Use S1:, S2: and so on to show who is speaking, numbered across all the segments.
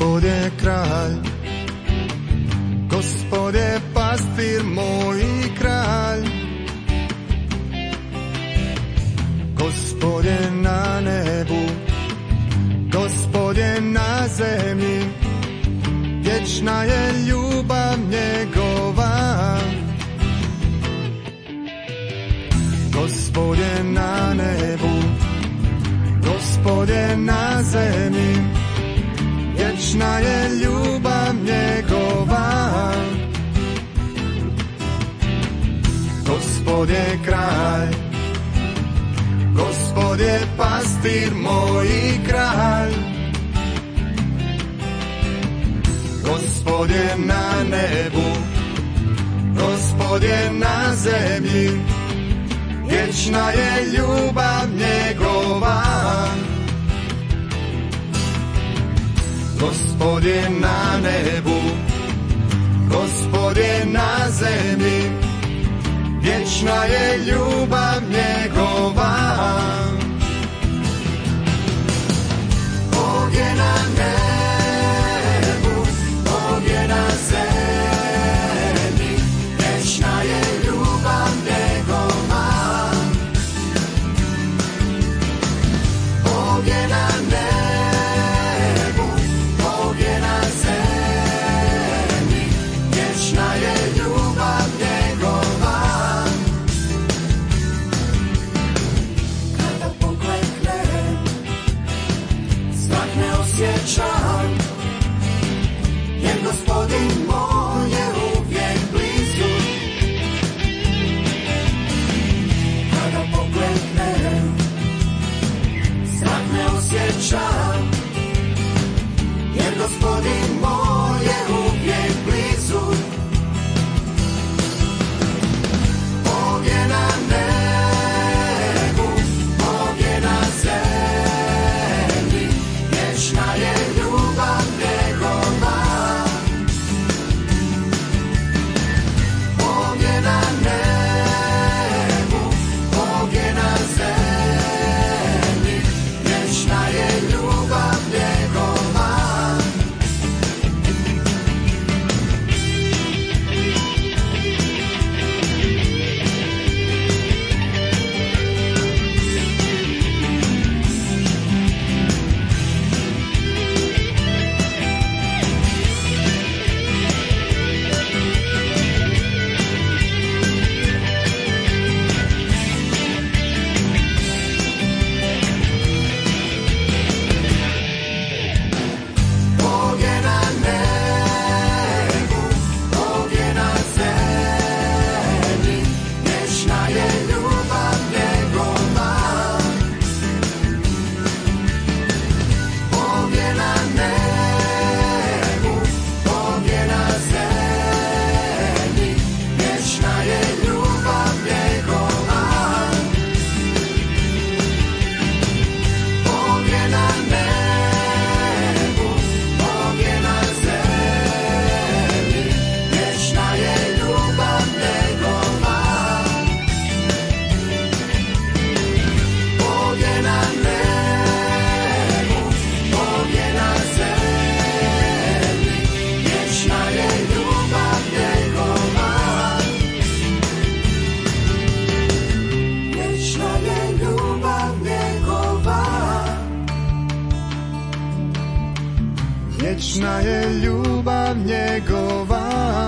S1: Gospod je kralj, Gospod je pastir moj i kralj. Gospod je na nebu, Gospod je na zemlji, vječna je ljubav njegova. Gospod je na nebu, Gospod je na zemlji, vječna je ljubav njegova. Gospod je kralj, Gospod je pastir moj i kralj. Gospod je na nebu, Gospod je na zemlji, vječna je ljubav njegova. Gospod je na nebu, Gospod je na zemlji, vječna je ljubav njegova. Bog je na nebu, Bog je na zemlji, vječna je ljubav njegova. Bog je na nebu, Bog je na zemlji, vječna je ljubav njegova. Kada pokleknem, strah ne osjećam, jer Gospodin moj je uvijek blizu. Kada pokleknem, strah ne osjećam, jer Gospodin moj je uvijek blizu. Bog je na nebu, Bog je na zemlji, vječna je ljubav njegova. Bog je na nebu, Bog je na zemlji, vječna je ljubav njegova. Bog je na nebu, Bog je na zemlji, vječna je ljubav njegova. Bog je na nebu, Bog je na zemlji, vječna je ljubav njegova. Bog je na nebu, Bog je na zemlji, vječna je ljubav njegova. Bog je na nebu, Bog je na zemlji, vječna je ljubav njegova. Vječna je ljubav njegova. Vječna je ljubav njegova.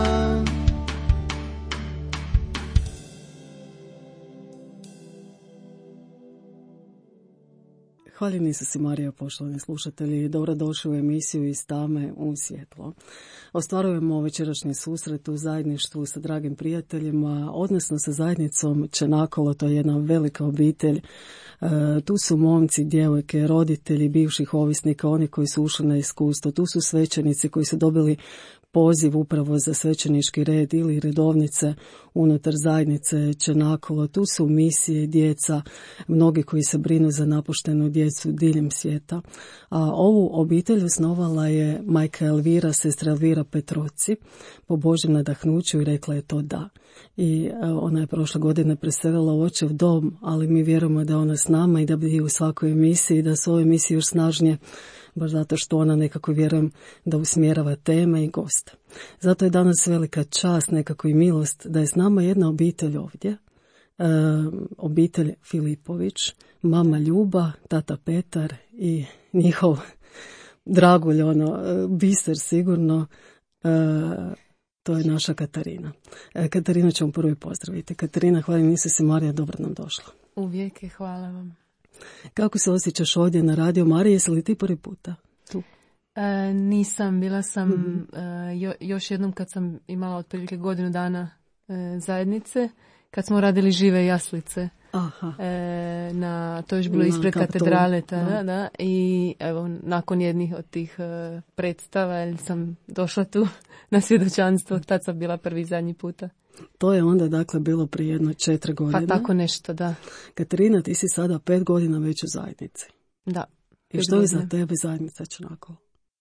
S2: Hvaljeni Isus i Marija, poštovani slušatelji, dobrodošli u emisiju Iz tame u svjetlo. Ostvarujemo večerašnji susret u zajedništvu sa dragim prijateljima, odnosno sa zajednicom Čenakolo, to je jedna velika obitelj. Tu su momci, djevojke, roditelji bivših ovisnika, oni koji su ušli na iskustvo, tu su svećenici koji su dobili poziv upravo za svećenički red ili redovnice unutar zajednice Čenakolo. Tu su misije, djeca, mnogi koji se brinu za napuštenu djecu diljem svijeta. A ovu obitelj osnovala je majka Elvira, sestra Elvira Petroci, po Božjem nadahnuću, i rekla je to da. I ona je prošle godine preselila u očev dom, ali mi vjerujemo da je ona s nama i da bi u svakoj emisiji, da su ove emisije još snažnije baš zato što ona nekako, vjerujem, da usmjerava teme i goste. Zato je danas velika čast, nekako i milost, da je s nama jedna obitelj ovdje, obitelj Filipović, mama Ljuba, tata Petar i njihov dragulj, biser sigurno, to je naša Katarina. Katarina ćemo prvo i pozdraviti. Katarina, hvala im Isuse Marija, dobro nam došla.
S3: Uvijek je, hvala vam.
S2: Kako se osjećaš ovdje na Radio Mariji? Jesi li ti prvi puta tu?
S3: Nisam, bila sam još jednom kad sam imala otprilike godinu dana zajednice, kad smo radili žive jaslice.
S2: Aha.
S3: To je još bilo ispred katedrale tada, da. I evo, nakon jednih od tih predstava sam došla tu na svjedočanstvo, tad sam bila prvi i zadnji puta.
S2: To je onda dakle bilo prije jedno 4 godine.
S3: Pa tako nešto, da.
S2: Katarina, ti si sada 5 godina već u zajednici.
S3: Da.
S2: I što je za tebe zajednica Čenakolo?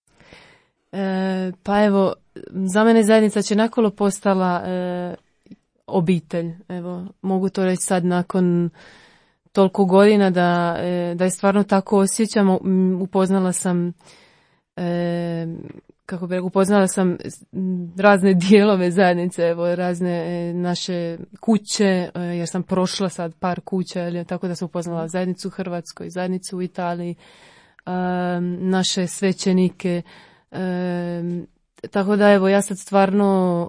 S3: Pa evo, za mene zajednica Čenakolo postala obitelj. Evo, mogu to reći sad nakon toliko godina da je stvarno tako osjećam. Upoznala sam upoznala sam razne dijelove zajednice, evo, razne naše kuće, jer sam prošla sad par kuća, tako da sam upoznala zajednicu u Hrvatskoj, zajednicu u Italiji, naše svećenike, tako da evo, ja sad stvarno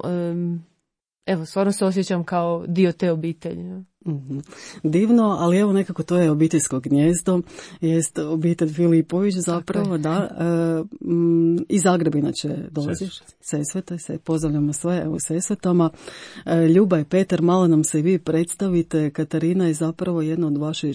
S3: se osjećam kao dio te obitelji.
S2: Mm-hmm. Divno, ali evo nekako to je obiteljsko gnjezdo, jest obitelj Filipović zapravo, da. Iz Zagreba inače dolaziš, Sesvete, se pozdravljamo sve, evo Sesvetama. Ljuba i Petar, malo nam se vi predstavite. Katarina je zapravo jedna od vaše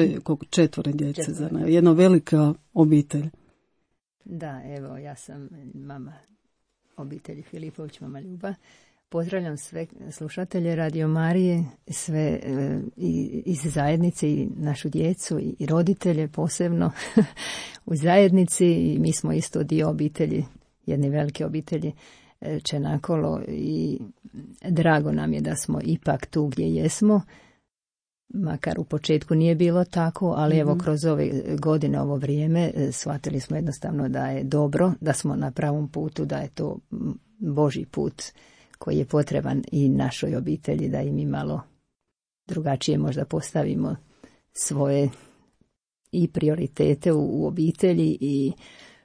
S2: 4 djece, jedna velika obitelj.
S4: Da, evo, ja sam mama obitelji Filipović, mama Ljuba. Pozdravljam sve slušatelje Radio Marije, sve iz zajednice i našu djecu i roditelje posebno u zajednici. I mi smo isto dio obitelji, jedne velike obitelji Čenakolo i drago nam je da smo ipak tu gdje jesmo. Makar u početku nije bilo tako, ali evo kroz ove godine, ovo vrijeme, shvatili smo jednostavno da je dobro, da smo na pravom putu, da je to Božji put koji je potreban i našoj obitelji, da i mi malo drugačije možda postavimo svoje i prioritete u obitelji i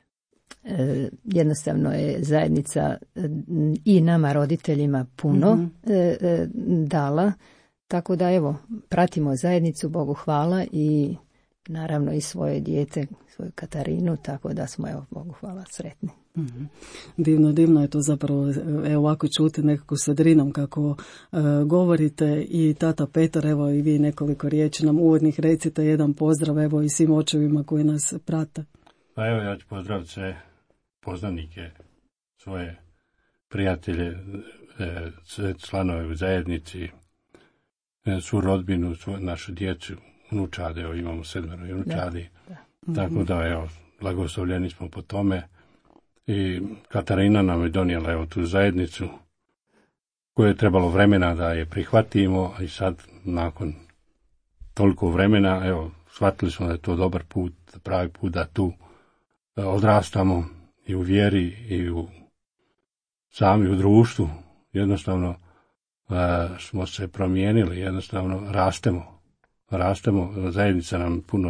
S4: jednostavno je zajednica i nama roditeljima puno dala, tako da evo, pratimo zajednicu, Bogu hvala, i naravno i svoje dijete, svoju Katarinu, tako da smo, evo, Bogu hvala, sretni.
S2: Mm-hmm. Divno je to zapravo, evo, ovako čuti nekako s vedrinom kako govorite. I tata Petar, evo i vi nekoliko riječi nam uvodnih recite, jedan pozdrav evo i svim očevima koji nas prate. Pa
S5: evo, ja ću pozdraviti sve poznanike, svoje prijatelje, sve članove u zajednici, svu rodbinu, našu djecu, unučade, evo imamo 7 unučadi, tako da evo, blagoslovljeni smo po tome. I Katarina nam je donijela evo tu zajednicu koju je trebalo vremena da je prihvatimo, i sad nakon toliko vremena evo shvatili smo da je to dobar put, pravi put da tu odrastamo i u vjeri i u sami u društvu. Jednostavno smo se promijenili, jednostavno rastemo, zajednica nam puno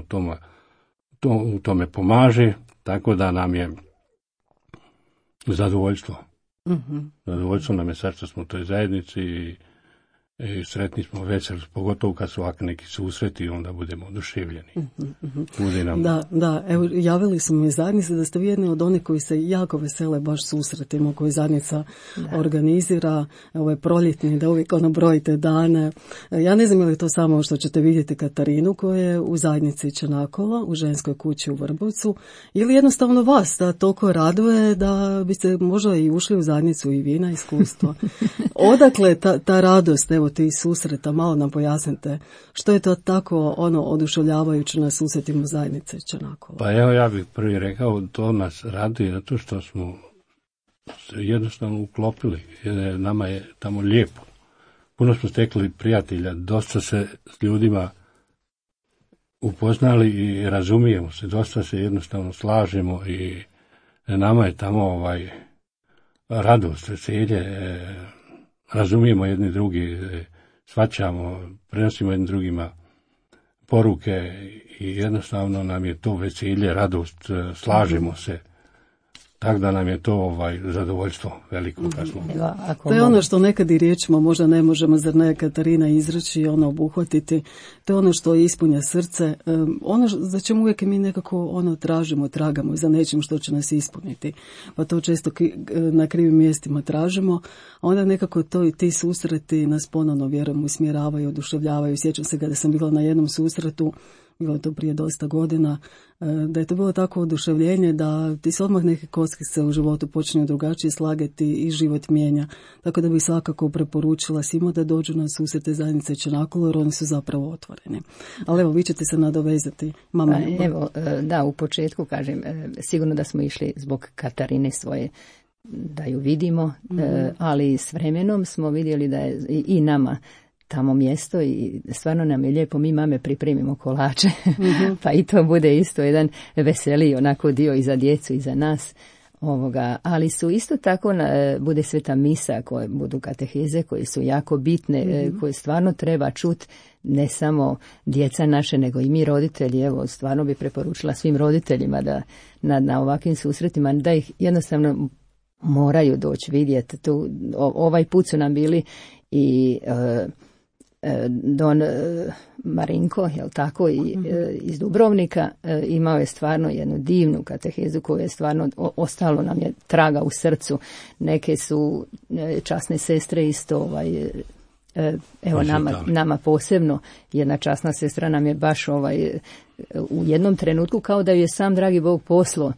S5: u tome pomaže, tako da nam je zadovoljstvo. Mm-hmm. Zadovoljstvo nam je srce, smo u toj zajednici i sretni smo, veseli, pogotovo kad su ovakvi neki susreti, onda budemo oduševljeni. Mm-hmm.
S2: Da, evo, javili smo mi zajednici da ste vi jedni od onih koji se jako vesele baš susretima koji zajednica organizira, ovaj proljetni, da uvijek brojite dane. Ja ne znam je li to samo što ćete vidjeti Katarinu koja je u zajednici Čenakolo, u ženskoj kući u Vrbovcu, ili jednostavno vas da toliko raduje da biste možda i ušli u zajednicu i vi na iskustvo. Odakle ta radost, evo, ti susreta, malo nam pojasnite, što je to tako oduševljavajuće na susretima zajednice Čenakolo?
S5: Pa evo, ja bih prvi rekao, to nas raduje zato što smo se jednostavno uklopili, jer nama je tamo lijepo. Puno smo stekli prijatelja, dosta se s ljudima upoznali i razumijemo se, dosta se jednostavno slažemo i nama je tamo radost, veselje, razumijemo jedni drugi, shvaćamo, prenosimo jednim drugima poruke i jednostavno nam je to veselje, radost, slažemo se. Tako da nam je to zadovoljstvo veliko kad smo.
S2: To je ono što nekad i riječima možda ne možemo, zar ne, Katarina, izreći i obuhvatiti. To je ono što ispunja srce. Ono za čemu uvijek mi nekako tražimo, tragamo za nečim što će nas ispuniti. Pa to često na krivim mjestima tražimo. A onda nekako ti susreti nas ponovno, vjerujem, usmjeravaju, oduševljavaju. Sjećam se kada sam bila na jednom susretu, bilo je to prije dosta godina, da je to bilo tako oduševljenje da ti se odmah neke kockice u životu počinju drugačije slagati i život mijenja. Tako da bih svakako preporučila svima da dođu na susrete zajednice Čenakolo, jer oni su zapravo otvoreni. Ali evo, vi ćete se nadovezati. Mama.
S4: Evo, da, u početku kažem, sigurno da smo išli zbog Katarine svoje, da ju vidimo, ali s vremenom smo vidjeli da je i nama tamo mjesto i stvarno nam je lijepo, mi mame pripremimo kolače, pa i to bude isto jedan veseliji onako dio i za djecu i za nas. Ali su isto tako, bude sveta misa, koje budu kateheze, koje su jako bitne, koje stvarno treba čuti, ne samo djeca naše, nego i mi roditelji. Evo, stvarno bi preporučila svim roditeljima da na ovakvim susretima, da ih jednostavno moraju doći vidjeti. Ovaj put su nam bili i Don Marinko, jel tako, iz Dubrovnika, imao je stvarno jednu divnu katehezu koju je stvarno ostalo nam je traga u srcu. Neke su časne sestre isto, evo nama posebno, jedna časna sestra nam je baš u jednom trenutku kao da ju je sam dragi Bog poslao.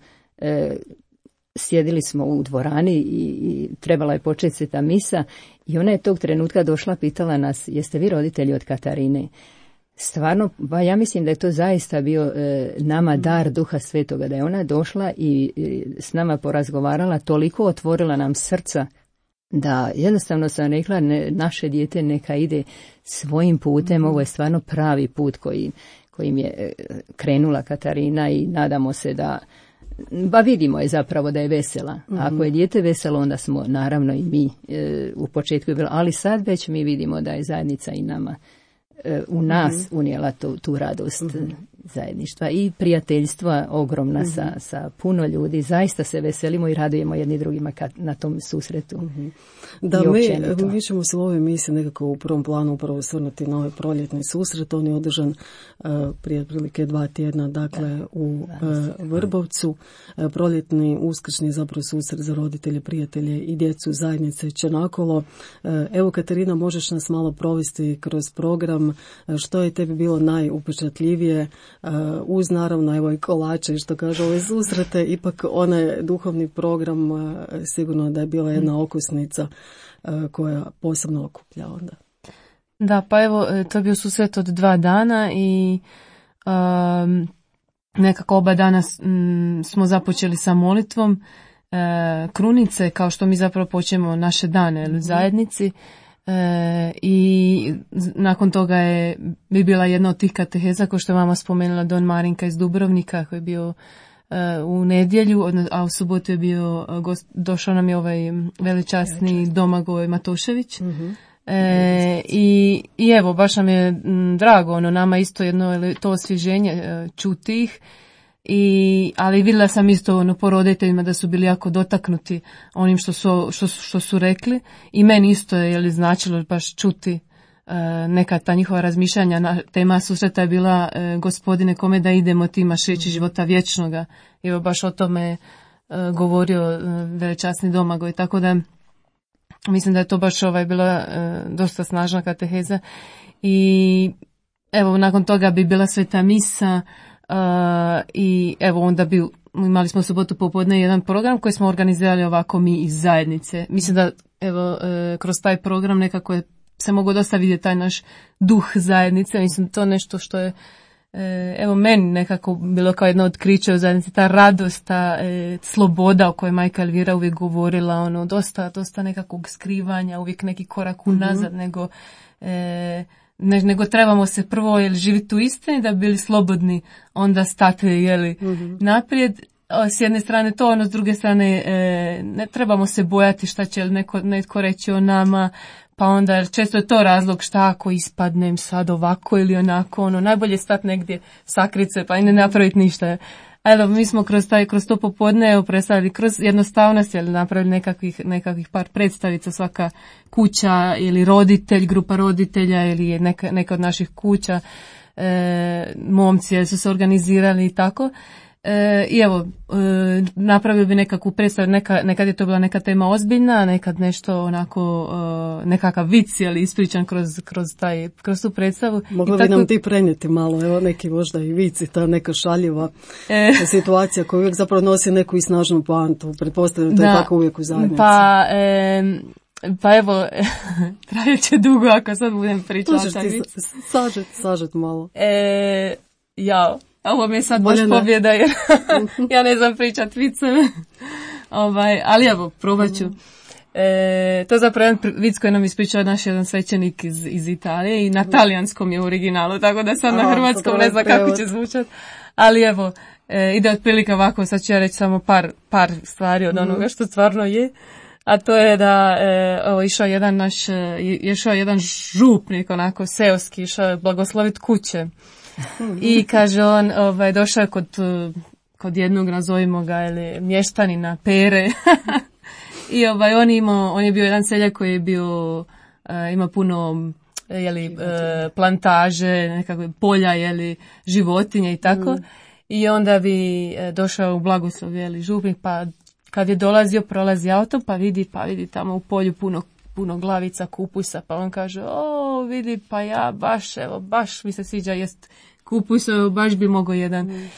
S4: Sjedili smo u dvorani i trebala je početi sveta misa i ona je tog trenutka došla, pitala nas, jeste vi roditelji od Katarine? Stvarno, ja mislim da je to zaista bio nama dar Duha Svetoga, da je ona došla i s nama porazgovarala, toliko otvorila nam srca, da jednostavno sam rekla, naše dijete neka ide svojim putem, ovo je stvarno pravi put kojim je krenula Katarina i nadamo se da vidimo je zapravo da je vesela. Ako je dijete veselo, onda smo naravno i mi u početku je bilo, ali sad već mi vidimo da je zajednica i nama u nas unijela tu radost zajedništva i prijateljstva ogromna sa puno ljudi. Zaista se veselimo i radujemo jedni drugima na tom susretu.
S2: Da, mi ćemo se u ovoj emisiji nekako u prvom planu upravo osvrnuti na ovaj proljetni susret. On je održan prije otprilike 2 tjedna, dakle u Vrbovcu. Proljetni uskršnji zapravo susret za roditelje, prijatelje i djecu zajednice Čenakolo. Evo, Katarina, možeš nas malo provesti kroz program. Što je tebi bilo najupečatljivije uz naravno evo i kolače, što kažu ove susrete, ipak onaj duhovni program sigurno da je bila jedna okusnica koja posebno okuplja onda.
S3: Da, pa evo, to je bio susret od 2 dana i nekako oba dana smo započeli sa molitvom krunice, kao što mi zapravo počnemo naše dane u zajednici. I nakon toga bi bila jedna od tih kateheza, kao što je mama spomenula, Don Marinka iz Dubrovnika, koji je bio u nedjelju, a u subotu je bio došao nam je ovaj veličasni Domagoj Matošević. I evo, baš nam je drago, nama isto jedno to osvježenje čuti ih. Ali vidjela sam isto po roditeljima da su bili jako dotaknuti onim što su rekli i meni isto je značilo baš čuti neka ta njihova razmišljanja. Tema susreta je bila Gospodine, kome da idemo, ti imaš riječi života vječnoga. I baš o tome govorio veličasni Domagoj, tako da mislim da je to baš bila dosta snažna kateheza. I evo, nakon toga bi bila sveta misa. I evo, onda imali smo subotu popodne jedan program koji smo organizirali ovako mi iz zajednice. Mislim da evo, kroz taj program nekako se mogao dosta vidjeti taj naš duh zajednice. Mislim, to nešto što je evo meni nekako bilo kao jedno otkriće u zajednici, ta radost, ta sloboda o kojoj majka Elvira uvijek govorila, dosta nekakvog skrivanja, uvijek neki korak unazad, nego nego trebamo se prvo živjeti u istini da bi bili slobodni, onda stati naprijed. S jedne strane to, ono s druge strane ne trebamo se bojati šta će netko reći o nama, pa onda često je to razlog šta ako ispadnem sad ovako ili onako, ono najbolje stati negdje, sakrit se pa i ne napraviti ništa. Evo, mi smo kroz to popodne predstavili kroz jednostavnost, napravili nekakvih par predstavica, svaka kuća ili roditelj, grupa roditelja ili neka od naših kuća, momci su se organizirali i tako. I evo, napravio bi nekakvu predstavu, nekad je to bila neka tema ozbiljna, nekad nešto onako, nekakav vic, ispričan kroz tu predstavu.
S2: Mogla bi nam ti prenijeti malo, evo neki možda i vici, ta neka šaljiva situacija koja uvijek zapravo nosi neku i snažnu poantu, pretpostavljam to je tako uvijek u zajednici.
S3: Pa evo, trajat će dugo ako sad budem pričati.
S2: Možeš ti sažet malo.
S3: Ovo mi je sad baš pobjeda jer ja ne znam pričat viceve. Ali evo, probat ću. To je zapravo jedan vic koji nam ispričao naš jedan svećenik iz Italije i na talijanskom je u originalu, tako da sad na hrvatskom ne znam kako će zvučat. Ali evo, ide otprilike ovako, sad ću ja reći samo par stvari od onoga što stvarno je. A to je da išao jedan župnik, onako seoski, išao je blagoslovit kuće. I kaže on, došao je kod jednog, nazovimo ga, mještanina Pere. I on je bio jedan seljak koji je bio, ima puno plantaže, nekakve polja, životinje i tako. I onda bi došao u blagoslov, župnik, pa kad je dolazio, prolazi auto, pa vidi tamo u polju puno glavica, kupusa, pa on kaže, vidi, pa ja baš mi se sviđa jest kupusa, baš bi mogao jedan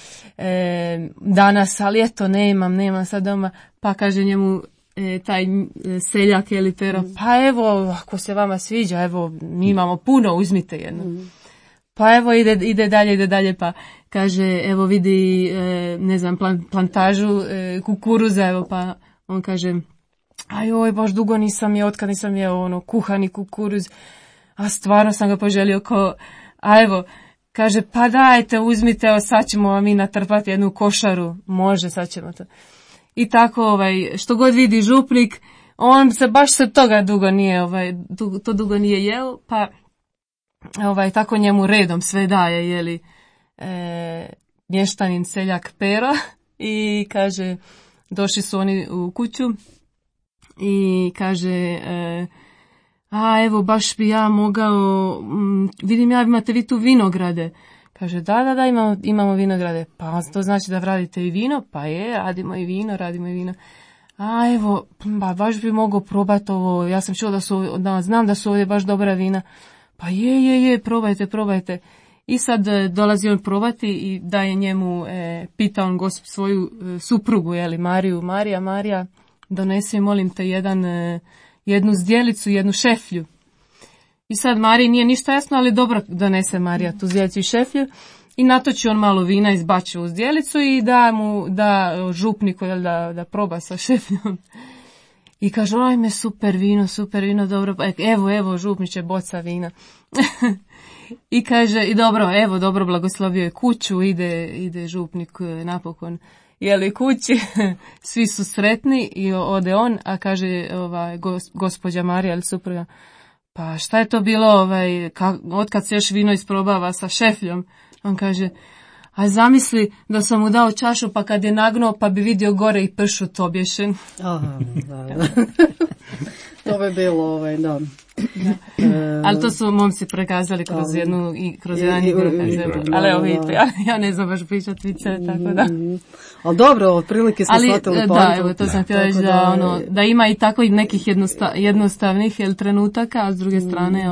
S3: danas, ali eto, nemam sad doma, pa kaže njemu taj seljak, Pero, pa evo, ako se vama sviđa, evo, mi imamo puno, uzmite jedno. Pa evo, ide dalje, pa kaže, evo vidi, ne znam, plantažu kukuruza, evo, pa on kaže, ajoj, baš dugo nisam jeo, otkad nisam jeo kuhani kukuruz, a stvarno sam ga poželio a evo, kaže, pa dajte, uzmite, evo, sad ćemo vam mi natrpati jednu košaru, može, sad ćemo to. I tako, što god vidi župnik, on se baš toga dugo nije jeo, pa tako njemu redom sve daje, mještanin seljak Pero, i kaže, došli su oni u kuću i kaže, evo, baš bi ja mogao, vidim ja, imate vi tu vinograde. Kaže, da, imamo vinograde. Pa to znači da radite i vino? Pa radimo i vino. Evo, baš bi mogao probati ovo, ja sam čuo znam da su ovdje baš dobra vina. Pa probajte. I sad dolazi on probati i daje njemu, pita on svoju suprugu, Marija, donesi, molim te, jednu zdjelicu, jednu šeflju. I sad Mariji nije ništa jasno, ali dobro donese Marija tu zdjelicu i šeflju i natoči on malo vina, izbači u zdjelicu i da župniku da proba sa šefljom. I kaže, ajme, super vino, dobro, evo, župniče, boca vina. I kaže, i dobro, blagoslovio je kuću, ide župnik napokon, kući, svi su sretni i ode on, a kaže gospođa Marija, supruga, pa šta je to bilo, otkad se još vino isprobava sa šefljom? On kaže, a zamisli da sam mu dao čašu, pa kad je nagnuo, pa bi vidio gore i pršut obješen.
S2: Aha, da. To bi bilo, da.
S3: Ali to su momci prekazali kroz jedan igru. Ali evo vidite, ja ne znam baš pričat vice, tako da.
S2: Ali dobro, otprilike smo shvatili poantu.
S3: Da, evo, to sam htjela reći da ima i tako nekih jednostavnih trenutaka, a s druge strane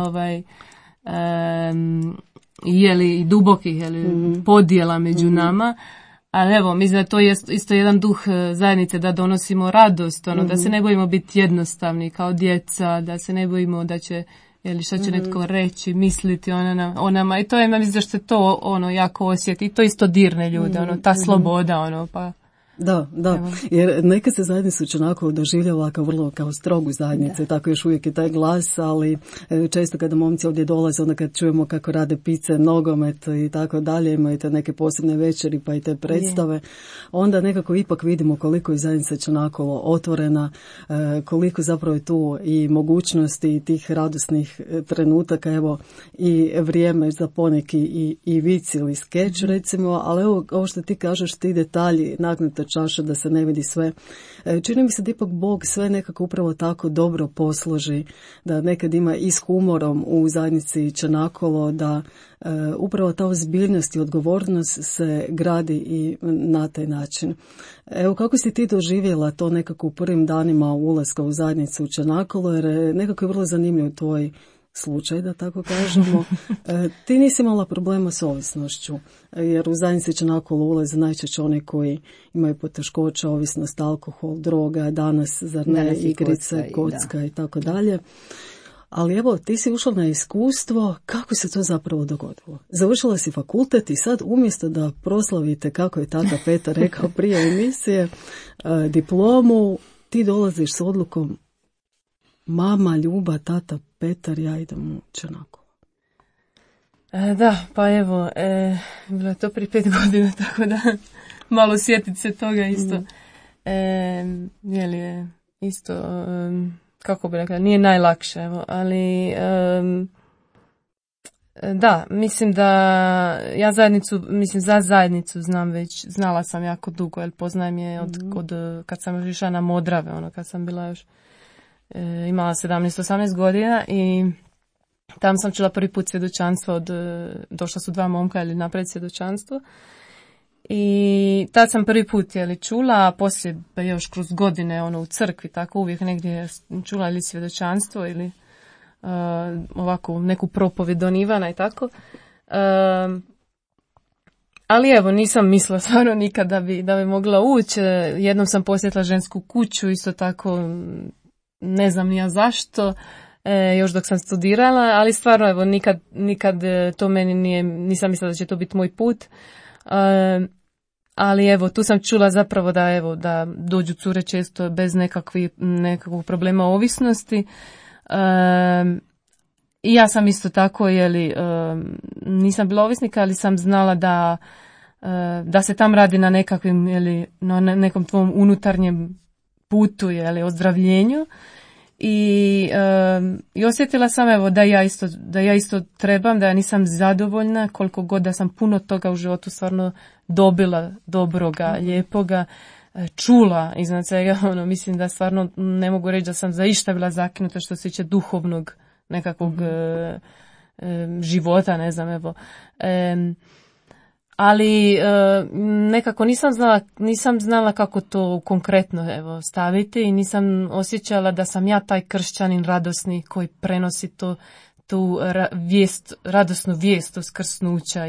S3: i dubokih podjela među nama. Ali evo, mislim da to je isto jedan duh zajednice, da donosimo radost, da se ne bojimo biti jednostavni kao djeca, da se ne bojimo da će, šta će netko reći, misliti o nama. I to je, mislim da što to jako osjeti. I to isto dirne ljude, ta sloboda, pa
S2: Da,
S3: Evo.
S2: jer nekad se zajednicu Čanakovo doživljava kao strogu zajednicu, tako još uvijek je taj glas, ali često kada momci ovdje dolaze, onda kad čujemo kako rade pice, nogomet i tako dalje, imaju te neke posebne večeri pa i te predstave, onda nekako ipak vidimo koliko je zajednica Čanakovo otvorena, koliko zapravo je tu i mogućnosti tih radosnih trenutaka, evo i vrijeme za poneki i vic ili skeč recimo, ali evo ovo što ti kažeš, ti detalji, naknata čaša da se ne vidi sve. Čini mi se da ipak Bog sve nekako upravo tako dobro posloži, da nekad ima i s humorom u zajednici Čanakovo, da upravo ta ozbiljnost i odgovornost se gradi i na taj način. Evo, kako si ti doživjela to nekako u prvim danima ulaska u zajednicu Čanakovo, jer nekako je vrlo zanimljiv tvoj slučaj, da tako kažemo. Ti nisi imala problema s ovisnošću, jer u zajednici Čanakovo ulaze najčešće oni koji imaju poteškoća, ovisnost, alkohol, droga, danas, zar ne,
S4: Danas
S2: igrice, kocka i tako dalje. Ali evo, ti si ušla na iskustvo, kako se to zapravo dogodilo? Završila si fakultet i sad umjesto da proslavite, kako je tata Petar rekao prije emisije, diplomu, ti dolaziš s odlukom: mama Ljuba, tata Petar, ja idem u Čanakovo.
S3: Da, pa evo, bilo je to prije 5 godina, tako da malo sjetit se toga isto. Je isto, kako bi rekla, nije najlakše, evo, ali da, mislim da ja za zajednicu znala sam jako dugo, jer poznajem je od kad sam još išla na Modrave, kad sam bila još imala 17-18 godina i tam sam čula prvi put svjedočanstvo došla su 2 momka ili napred svjedočanstvo i tad sam prvi put čula, a poslije još kroz godine u crkvi, tako uvijek negdje čula ili svjedočanstvo ili ovako neku propovjed od Ivana i tako. Ali evo, nisam mislila stvarno nikad da bi mogla ući. Jednom sam posjetila žensku kuću, isto tako ne znam ni ja zašto, još dok sam studirala, ali stvarno evo nikad to meni nisam mislila da će to biti moj put. Ali evo, tu sam čula zapravo da dođu cure često bez nekakvog problema ovisnosti. I ja sam isto tako, nisam bila ovisnika, ali sam znala da se tam radi na nekakvim, na nekom tvom unutarnjem putu, ozdravljenju. I osjetila sam evo da ja isto trebam, da ja nisam zadovoljna koliko god da sam puno toga u životu stvarno dobila, dobroga, lijepoga, čula iznad svega, mislim da stvarno ne mogu reći da sam za išta bila zakinuta što se tiče duhovnog nekakvog života, ne znam, evo. Ali nekako nisam znala kako to konkretno staviti i nisam osjećala da sam ja taj kršćanin radosni koji prenosi tu radosnu vijest uskrsnuća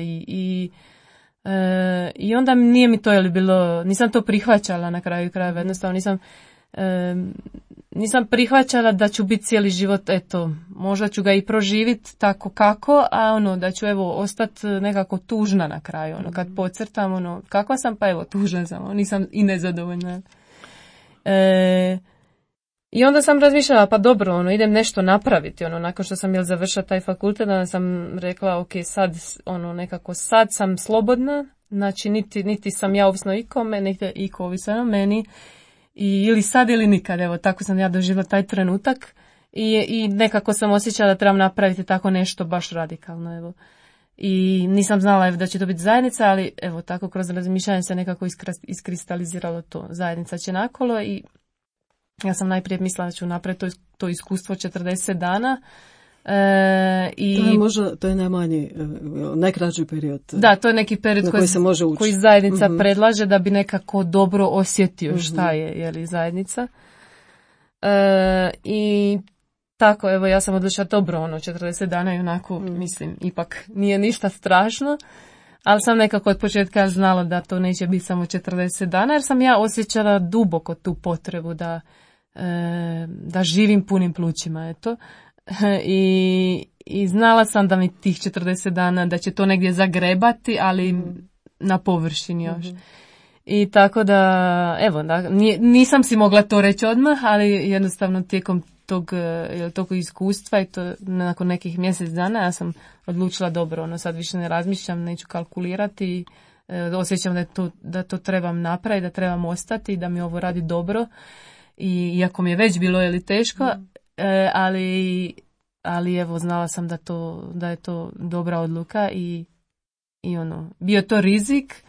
S3: i onda nije mi to bilo, nisam to prihvaćala na kraju krajeva, jednostavno nisam prihvaćala da ću biti cijeli život, možda ću ga i proživiti tako kako, a da ću ostati nekako tužna na kraju, kad podcrtam, kakva sam, pa evo, tužna sam, nisam i nezadovoljna. I onda sam razmišljala, pa dobro, idem nešto napraviti, nakon što sam završila taj fakultet, onda sam rekla, ok, sad sam slobodna, znači niti sam ja ovisna ikome, niti iko ovisan o meni, ili sad ili nikad, evo, tako sam ja doživjela taj trenutak i nekako sam osjećala da trebam napraviti tako nešto baš radikalno, evo. I nisam znala da će to biti zajednica, ali evo, tako kroz razmišljanje se nekako iskristaliziralo to, zajednica Čanakovo i ja sam najprije mislila da ću napraviti to iskustvo 40 dana.
S2: To je najmanji, najkraći period.
S3: Da, to je neki period koji zajednica predlaže da bi nekako dobro osjetio šta je zajednica. I tako, evo, ja sam odlučila dobro, 40 dana i onako, mislim, ipak nije ništa strašno, ali sam nekako od početka znala da to neće biti samo 40 dana, jer sam ja osjećala duboko tu potrebu da živim punim plućima, eto. I znala sam da mi tih 40 dana, da će to negdje zagrebati, ali na površini još. I tako da, evo, nisam si mogla to reći odmah, ali jednostavno tijekom tog iskustva i to nakon nekih mjesec dana ja sam odlučila dobro, sad više ne razmišljam, neću kalkulirati, osjećam da to trebam napraviti, da trebam ostati, da mi ovo radi dobro. I iako mi je već bilo teško, ali evo znala sam da je to dobra odluka i bio to rizik,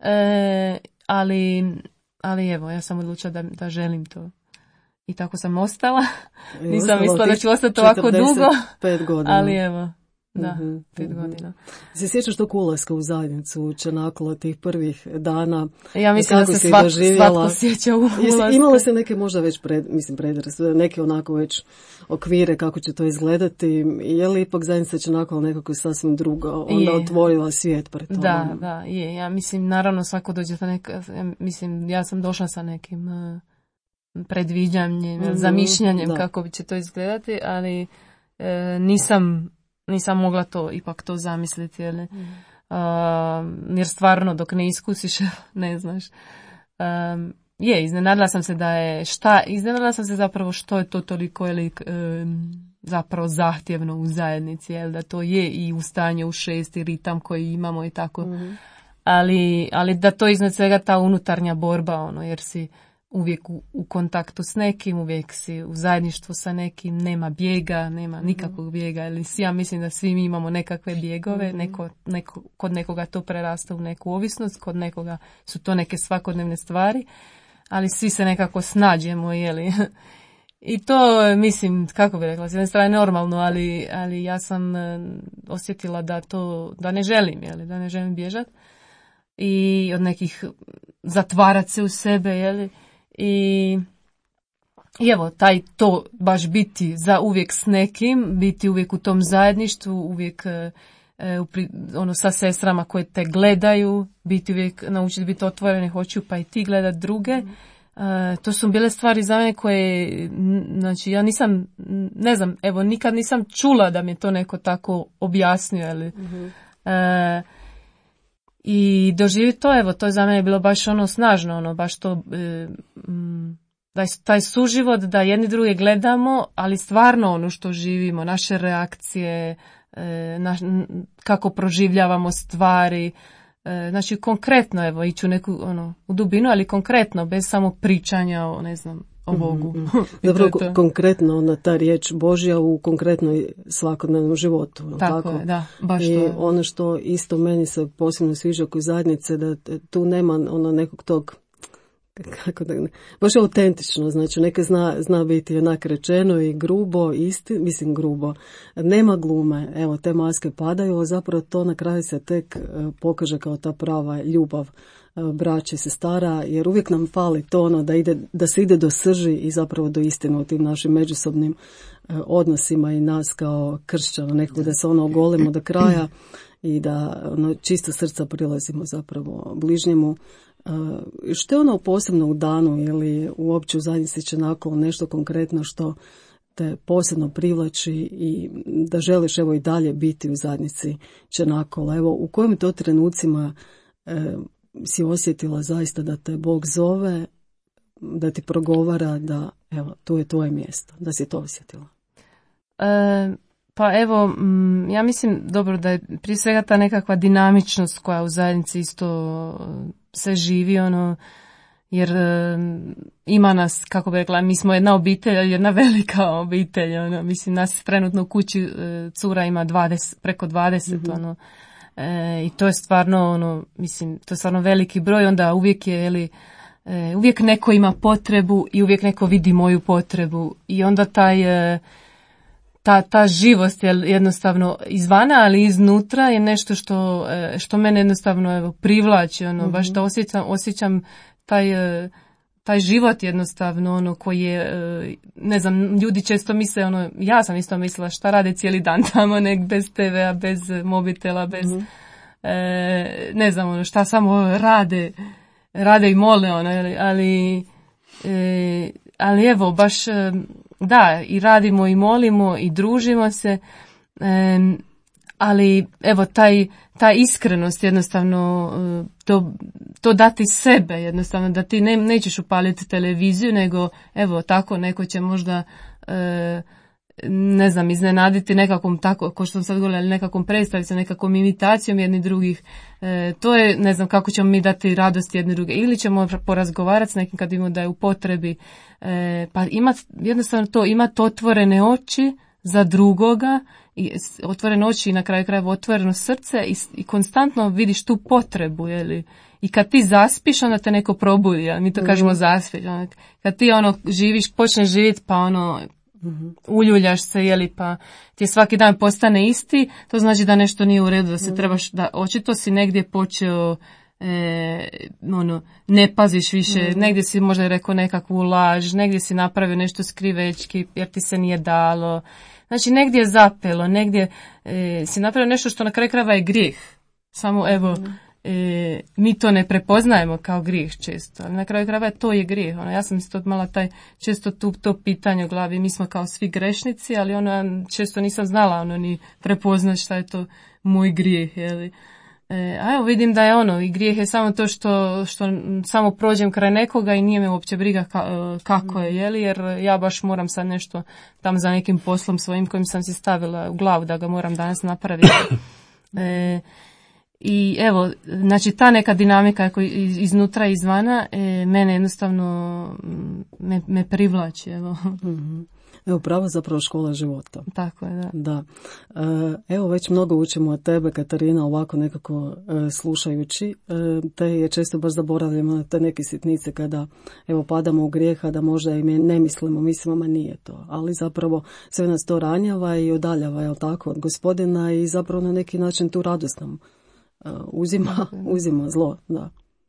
S3: ali evo ja sam odlučila da želim to. I tako sam ostala. Nisam mislila da ću ostati ovako dugo,
S2: 5 godina.
S3: Ali evo, da, 5 godina.
S2: Se sjećaš tog ulaska u zajednicu u Čenakolo, tih prvih dana?
S3: Ja mislim da se svatko sjeća u ulasku.
S2: Imala se neke možda već predrasude, neke onako već okvire kako će to izgledati. Je li ipak zajednica Čenakolo nekako sasvim drugo, onda otvorila svijet pred to?
S3: Da, je. Ja mislim, naravno svako dođe sa ja sam došla sa nekim predviđanjem, zamišljanjem kako će to izgledati, ali nisam mogla ipak to zamisliti, jer stvarno dok ne iskusiš ne znaš. Iznenadila sam se iznenadila sam se zapravo što je to toliko zapravo zahtjevno u zajednici, da to je i ustaanje u 6 i ritam koji imamo i tako, ali da to iznad svega ta unutarnja borba, jer si uvijek u kontaktu s nekim, uvijek si u zajedništvu sa nekim, nema bijega, nema nikakvog bijega, ja mislim da svi mi imamo nekakve bijegove, kod nekoga to prerasta u neku ovisnost, kod nekoga su to neke svakodnevne stvari, ali svi se nekako snađemo, I to, mislim, kako bi rekla, s jedne strane normalno, ali ja sam osjetila da ne želim, da ne želim bježati i od nekih zatvarat se u sebe, I evo, to baš biti za uvijek s nekim, biti uvijek u tom zajedništvu, uvijek sa sestrama koje te gledaju, biti uvijek, naučiti biti otvorene, hoću pa i ti gledat druge. To su bile stvari za mene koje, znači ja nisam, ne znam, evo nikad nisam čula da mi je to neko tako objasnio, I doživjeti to, evo, to je za mene bilo baš snažno, baš to, da je taj suživot, da jedni druge gledamo, ali stvarno što živimo, naše reakcije, kako proživljavamo stvari, znači konkretno, evo, ići u neku, u dubinu, ali konkretno, bez samo pričanja o, ne znam, o Bogu.
S2: Zapravo, konkretno, ta riječ Božja u konkretnoj svakodnevnom životu.
S3: Tako je, da, baš
S2: I
S3: to.
S2: ono što isto meni se posebno sviđa kod zajednice, da tu nema nekog tog, baš je autentično, znači neka zna biti onak rečeno i grubo, grubo, nema glume, evo te maske padaju, a zapravo to na kraju se tek pokaže kao ta prava ljubav braće, sestara, jer uvijek nam fali to da se ide do srži i zapravo do istine u tim našim međusobnim odnosima i nas kao kršćana, nekako da se ogolimo do kraja i da čisto srca prilazimo zapravo bližnjemu. Što je posebno u danu ili uopće u zajednici Čenakolo nešto konkretno što te posebno privlači i da želiš evo i dalje biti u zajednici Čenakolo? Evo, u kojim to trenucima si osjetila zaista da te Bog zove, da ti progovara da evo, tu je tvoje mjesto, da si to osjetila?
S3: Pa evo, ja mislim dobro da je prije svega ta nekakva dinamičnost koja u zajednici isto se živi, jer ima nas, kako bi rekla, mi smo jedna obitelj, jedna velika obitelj, mislim nas trenutno u kući cura ima preko 20, i to je stvarno, mislim, to je stvarno veliki broj, onda uvijek je, uvijek neko ima potrebu i uvijek neko vidi moju potrebu i onda ta živost je jednostavno izvana, ali iznutra je nešto što mene jednostavno evo, privlači, baš da osjećam taj život jednostavno, koji je, ne znam, ljudi često misle, ja sam isto mislila šta rade cijeli dan tamo, bez TV-a, bez mobitela, bez, ne znam, šta samo rade i mole, ali evo, baš, da, i radimo i molimo i družimo se, ali evo ta iskrenost jednostavno, to dati sebe jednostavno, da ti nećeš upaliti televiziju, nego evo tako neko će možda ne znam, iznenaditi nekakvom, tako ko što sam sad govorila, nekakvom predstavicom, nekakvom imitacijom jedni drugih. To je, ne znam, kako ćemo mi dati radost jedni druge. Ili ćemo porazgovarati s nekim kad vidimo da je u potrebi. Pa jednostavno to, imati otvorene oči za drugoga, i otvorene oči i na kraju krajeva otvoreno srce i konstantno vidiš tu potrebu, jeli. I kad ti zaspiš, onda te neko probudi, ja, mi to kažemo zaspiš. Kad ti živiš, počneš živjeti, pa uljuljaš se, jeli, pa ti svaki dan postane isti, to znači da nešto nije u redu, da se trebaš, da očito si negdje počeo, ne paziš više, negdje si možda rekao nekakvu laž, negdje si napravio nešto skrivečki jer ti se nije dalo, znači negdje je zapelo, negdje si napravio nešto što na kraju krajeva je grijeh, samo evo, mi to ne prepoznajemo kao grijeh često, ali na kraju krajeva to je grijeh. Ja sam isto imala često to pitanje u glavi, mi smo kao svi grešnici, ali često nisam znala ni prepoznat šta je to moj grijeh, jeli. A evo vidim da je i grijeh je samo to što samo prođem kraj nekoga i nije me uopće briga kako je, jeli, jer ja baš moram sad nešto tam za nekim poslom svojim kojim sam si stavila u glavu da ga moram danas napraviti. I evo, znači ta neka dinamika iznutra i izvana mene jednostavno me privlači, evo.
S2: Evo, pravo zapravo škola života.
S3: Tako je,
S2: da. Evo, već mnogo učimo od tebe, Katarina, ovako nekako slušajući, te je često baš zaboravljamo na te neke sitnice kada, evo, padamo u grijeha, da možda i ne mislimo, ma nije to. Ali zapravo sve nas to ranjava i odaljava, jel tako, od Gospodina i zapravo na neki način tu radost nam uzima zlo, da.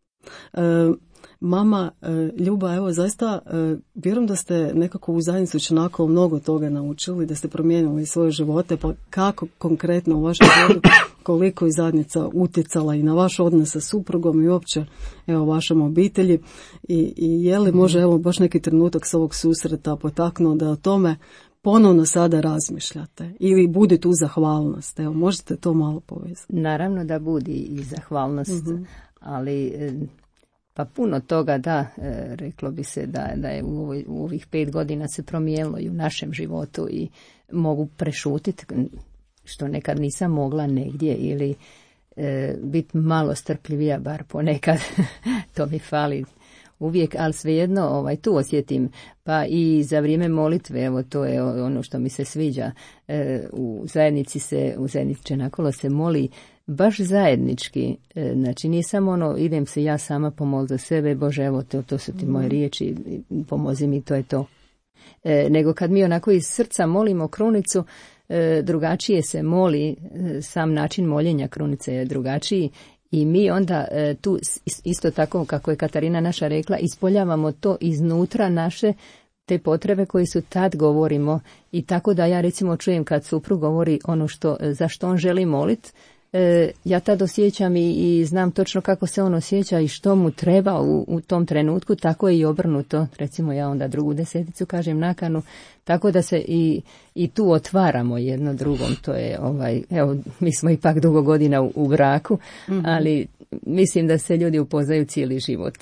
S2: Mama Ljuba, evo zaista vjerujem da ste nekako u zajednicu Čenakova mnogo toga naučili, da ste promijenili svoje živote, pa kako konkretno u vašem životu, koliko je zajednica utjecala i na vaš odnos sa suprugom i uopće evo vašom obitelji i je li može evo baš neki trenutak s ovog susreta potaknuo da o tome ponovno sada razmišljate ili bude tu zahvalnost? Evo, možete to malo povezati?
S4: Naravno da budi i zahvalnost, ali pa puno toga reklo bi se da je u ovih 5 godina se promijenilo i u našem životu i mogu prešutiti što nekad nisam mogla negdje ili biti malo strpljivija bar ponekad, to mi fali uvijek, ali svejedno tu osjetim, pa i za vrijeme molitve, evo to je ono što mi se sviđa, u zajednici Čenakolo se moli baš zajednički, znači nije samo idem se ja sama pomoliti za sebe, Bože evo to su ti moje riječi, pomozi mi, to je to. Nego kad mi onako iz srca molimo krunicu, drugačije se moli, sam način moljenja krunice je drugačiji. I mi onda tu isto tako kako je Katarina naša rekla, ispoljavamo to iznutra naše te potrebe koje su tad govorimo i tako da ja recimo čujem kad suprug govori ono za što on želi molit, ja tad osjećam i znam točno kako se on osjeća i što mu treba u tom trenutku, tako je i obrnuto. Recimo ja onda drugu deseticu kažem nakanu, tako da se i tu otvaramo jedno drugom. To je evo mi smo ipak dugo godina u braku, ali mislim da se ljudi upoznaju cijeli život.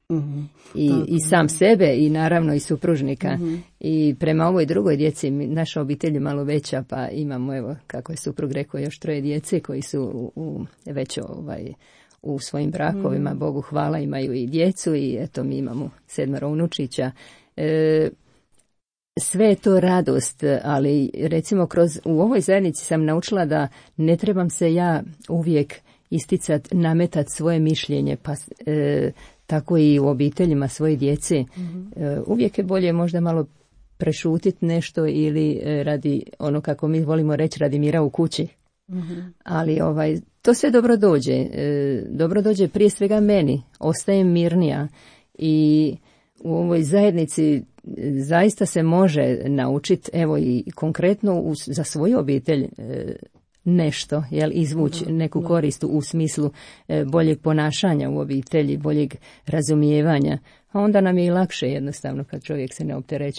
S4: I sam sebe i naravno i supružnika. I prema ovoj drugoj djeci, naša obitelj je malo veća, pa imamo, evo, kako je suprug rekao, još 3 djece koji su već u svojim brakovima, Bogu hvala, imaju i djecu i eto mi imamo 7 unučića. Sve je to radost, ali recimo u ovoj zajednici sam naučila da ne trebam se ja uvijek nametat svoje mišljenje, pa tako i u obiteljima svoje djece. Uvijek je bolje možda malo prešutiti nešto ili radi ono kako mi volimo reći, radi mira u kući. Ali to sve dobro dođe. Dobro dođe prije svega meni. Ostajem mirnija i u ovoj zajednici zaista se može naučiti, evo i konkretno za svoju obitelj nešto, izvući neku korist u smislu boljeg ponašanja u obitelji, boljeg razumijevanja. A onda nam je i lakše jednostavno kad čovjek se ne opterećuje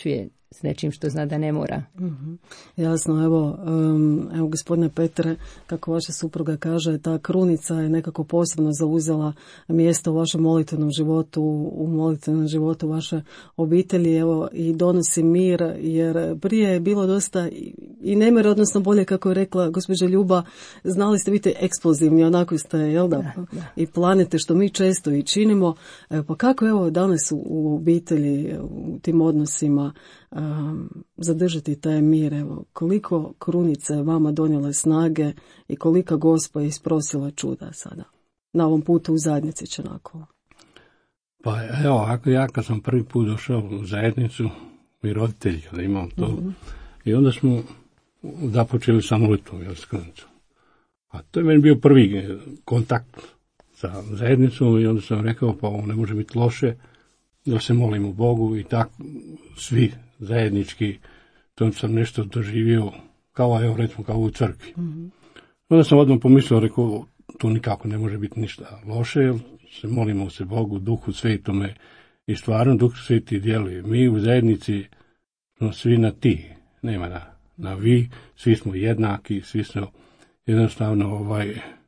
S4: s nečim što zna da ne mora.
S2: Jasno, evo gospodine Petre, kako vaša supruga kaže, ta krunica je nekako posebno zauzela mjesto u vašem molitvenom životu, u molitvenom životu vaše obitelji, evo, i donosi mir, jer prije je bilo dosta i nemir, odnosno bolje, kako je rekla gospođa Ljuba, znali ste biti eksplozivni, onako ste, jel da? I planete, što mi često i činimo. Pa kako, evo, danas u obitelji, u tim odnosima, zadržati taj mir, evo, koliko krunice je vama donijela snage i kolika Gospa je isprosila čuda sada na ovom putu u zajednici Čenakova?
S5: Pa evo, ako ja kad sam prvi put došao u zajednicu, mi roditelji kada imam to, i onda smo započeli sa molitvom, s krunicom. A to je meni bio prvi kontakt sa zajednicom i onda sam rekao, pa ovo ne može biti loše, da se molimo Bogu i tako svi zajednički, to sam nešto doživio kao, evo recimo, kao u crkvi. Onda sam odmah pomislio, rekao, to nikako ne može biti ništa loše, jer se molimo se Bogu, Duhu Svetome i stvarno Duh Sveti djeluje. Mi u zajednici smo svi na ti, nema na vi, svi smo jednaki, svi smo jednostavno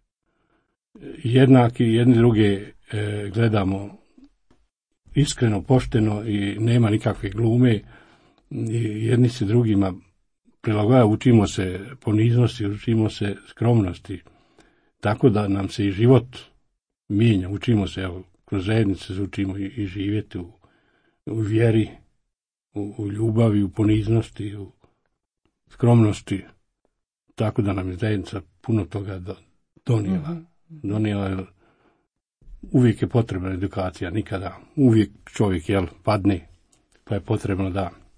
S5: jednaki, jedni druge gledamo iskreno, pošteno i nema nikakve glume i jedni se drugima prilagoja, učimo se poniznosti, učimo se skromnosti, tako da nam se i život mijenja, učimo se, evo, kroz zajednice se učimo i živjeti u vjeri, u ljubavi, u poniznosti, u skromnosti, tako da nam je zajednica puno toga donijela, uvijek je potrebna edukacija, nikada, uvijek čovjek, padne, pa je potrebno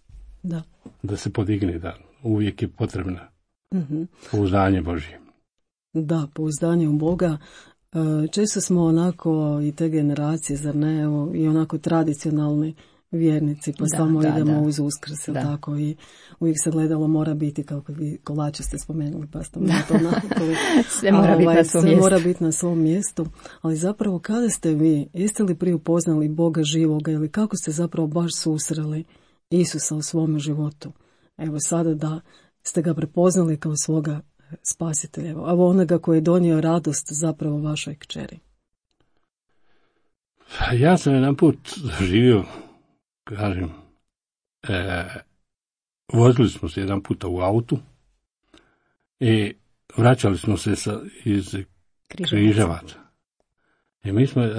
S5: da se podigne, da uvijek je potrebna pouzdanje Božje.
S2: Da, pouzdanje u Boga. Često smo onako i te generacije, zar ne, evo, i onako tradicionalni vjernici, pa samo idemo uz Uskrs, tako, i uvijek se gledalo mora biti, kako vi kolače ste spomenuli, pa ste mi to navikali.
S4: Sve mora biti na svom mjestu.
S2: Mora biti na svom mjestu, ali zapravo kada ste vi, jeste li prije upoznali Boga živoga ili kako ste zapravo baš susreli Isusa u svome životu? Evo sada da ste ga prepoznali kao svoga spasitelja, evo onoga koji je donio radost zapravo vašoj kćeri.
S5: Ja sam jedan put živio, kažem, vozili smo se jedan puta u autu i vraćali smo se iz Križevaca. I mi smo,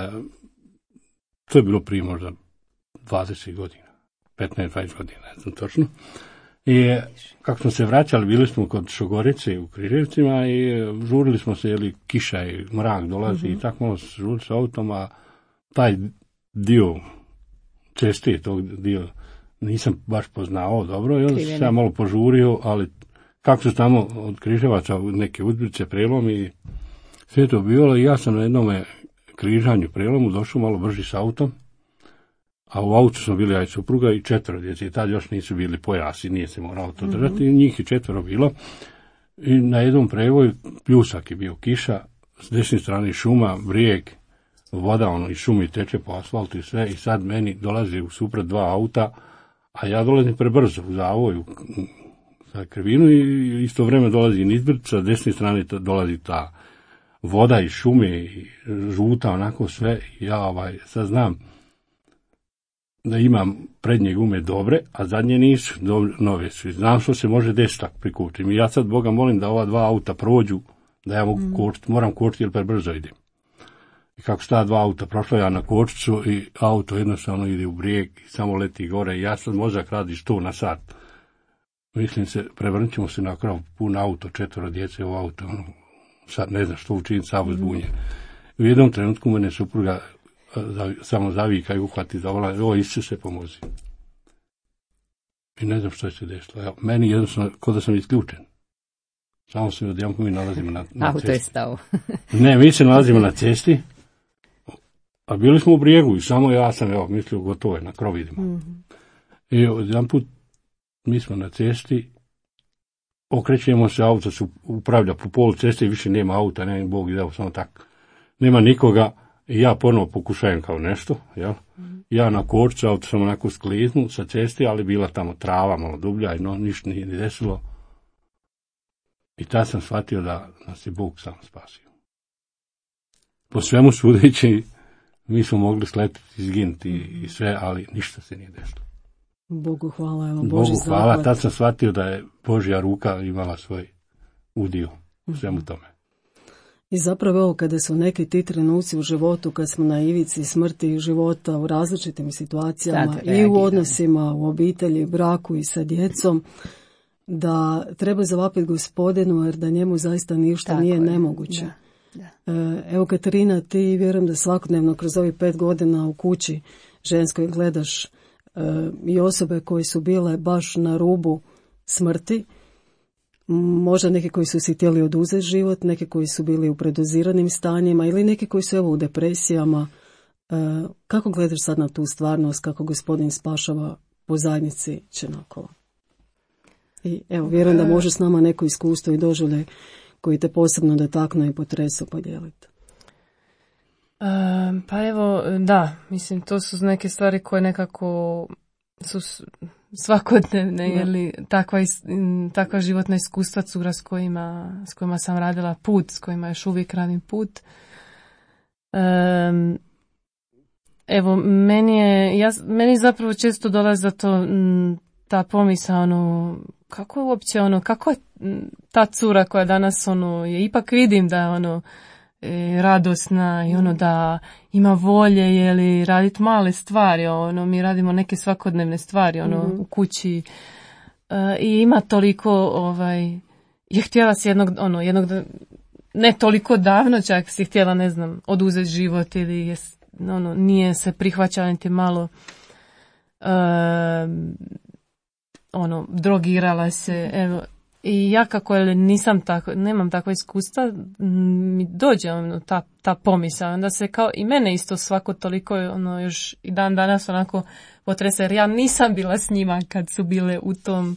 S5: to je bilo prije možda 20 godina, 15-20 godina, ne znam točno. I kako smo se vraćali, bili smo kod Šogorice u Križevcima i žurili smo se, kiša i mrak dolazi i tako malo se žurili sa autom, a taj dio ceste, tog dio nisam baš poznao dobro i onda sam ja malo požurio, ali kako su tamo od Križevaca neke uzbrice, prelom i sve to bilo i ja sam na jednome križanju prelomu došao malo brži s autom, a u autu smo bili ja i supruga i 4 djece i tad još nisu bili pojasi, nije se morao to držati, i njih je 4 bilo i na jednom prevoju pljusak je bio, kiša, s desne strane šuma, brijeg, voda, iz šumi teče po asfaltu i sve, i sad meni dolazi u suprat 2 auta, a ja dolazim prebrzo u zavoju za krivinu i isto vrijeme dolazi nizbrd, sa desne strane dolazi ta voda iz šume i žuta, onako sve, ja sad znam da imam prednje gume dobre, a zadnje nisu, nove su. I znam što se može desiti tako prikučiti. I ja sad Boga molim da ova 2 auta prođu, da ja mogu kočiti, moram kočiti jer prebrzo idem. I kako sta 2 auta, prošla ja na kočicu i auto jednostavno ide u brijeg i samo leti gore i ja sad mozak radi 100 na sat. Mislim se, prevrnut ćemo se na kraju, pun auto, 4 djece u auto, sad ne znam što učiniti, samo zbunje. U jednom trenutku mene supruga samo zavika i uhvati za volan, o Isuse pomozi. I ne znam što je se desilo. Evo, meni jednostavno, kod da sam isključen. Samo se odjedanput mi nalazimo na cesti.
S4: Auto je stao.
S5: Ne, mi se nalazimo na cesti, a bili smo u brijegu i samo ja sam, mislio, gotovo je, na krov idemo. I odjedanput mi smo na cesti, okrećemo se, auto se upravlja po polu ceste i više nema auta, nema Bog dao, samo tako. Nema nikoga, I ja ponovo pokušajem kao nešto, jel? Ja na korču, auto sam onako skliznu sa cesti, ali bila tamo trava malo dublja i ništa nije desilo. I tad sam shvatio da nas je Bog sam spasio. Po svemu sudeći, mi smo mogli sletiti, izginuti i sve, ali ništa se nije desilo.
S2: Bogu hvala, evo Boži
S5: Bogu hvala,
S2: zahvat.
S5: tad sam shvatio da je Božja ruka imala svoj udio u svemu tome.
S2: I zapravo evo kada su neki ti trenuci u životu, kad smo na ivici smrti i života u različitim situacijama
S4: Tad
S2: i u
S4: reagiramo.
S2: odnosima, u obitelji, braku i sa djecom, da treba zavapiti Gospodinu jer da njemu zaista ništa
S4: Tako
S2: nije
S4: je.
S2: nemoguće.
S4: Da.
S2: Evo Katarina, ti vjerujem da svakodnevno kroz ovih 5 godina u kući ženskoj gledaš i osobe koje su bile baš na rubu smrti, možda neki koji su si htjeli oduzeti život, neki koji su bili u predoziranim stanjima ili neki koji su evo u depresijama. Kako gledaš sad na tu stvarnost, kako Gospodin spašava po zajednici Čenokova? I evo, vjerujem da može s nama neko iskustvo i doživljaj koji te posebno dotaknu i potresu podijeliti.
S3: Pa evo, da, mislim, to su neke stvari koje nekako su svakodnevne, ili takva životna iskustva cura s kojima sam radila put, s kojima još uvijek radim put. Evo, meni zapravo često dolazi za to ta pomisao, kako je uopće kako je ta cura koja danas je, ipak vidim da radosna i da ima volje ili raditi male stvari, mi radimo neke svakodnevne stvari u kući i ima toliko je htjela si jednog ne toliko davno čak si htjela, ne znam, oduzeti život ili nije se prihvaćala niti malo, drogirala se, evo. I ja kako nemam takva iskustva, mi dođe ta pomisao, onda se kao i mene isto svako toliko još i dan danas onako potrese, jer ja nisam bila s njima kad su bile u tom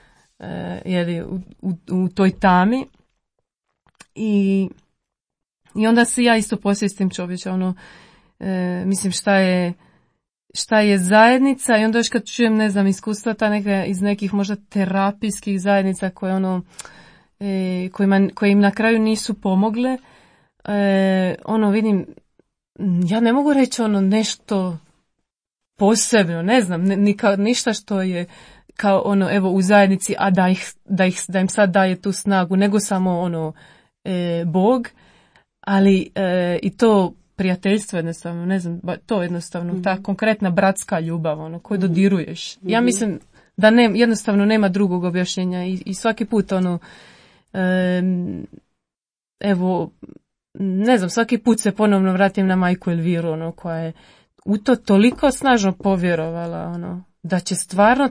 S3: u toj tami i onda se ja isto posvjestim čovječa, mislim šta je zajednica i onda još kad čujem, ne znam, iskustva ta neka iz nekih možda terapijskih zajednica koje koje im na kraju nisu pomogle, vidim, ja ne mogu reći nešto posebno, ne znam, ništa što je kao evo u zajednici, a da im sad daje tu snagu, nego samo Bog, ali i to prijateljstvo jednostavno, ne znam, to jednostavno, ta konkretna bratska ljubav, koju dodiruješ. Ja mislim da jednostavno nema drugog objašnjenja i svaki put evo, ne znam, svaki put se ponovno vratim na majku Elviru, koja je u to toliko snažno povjerovala, da će stvarno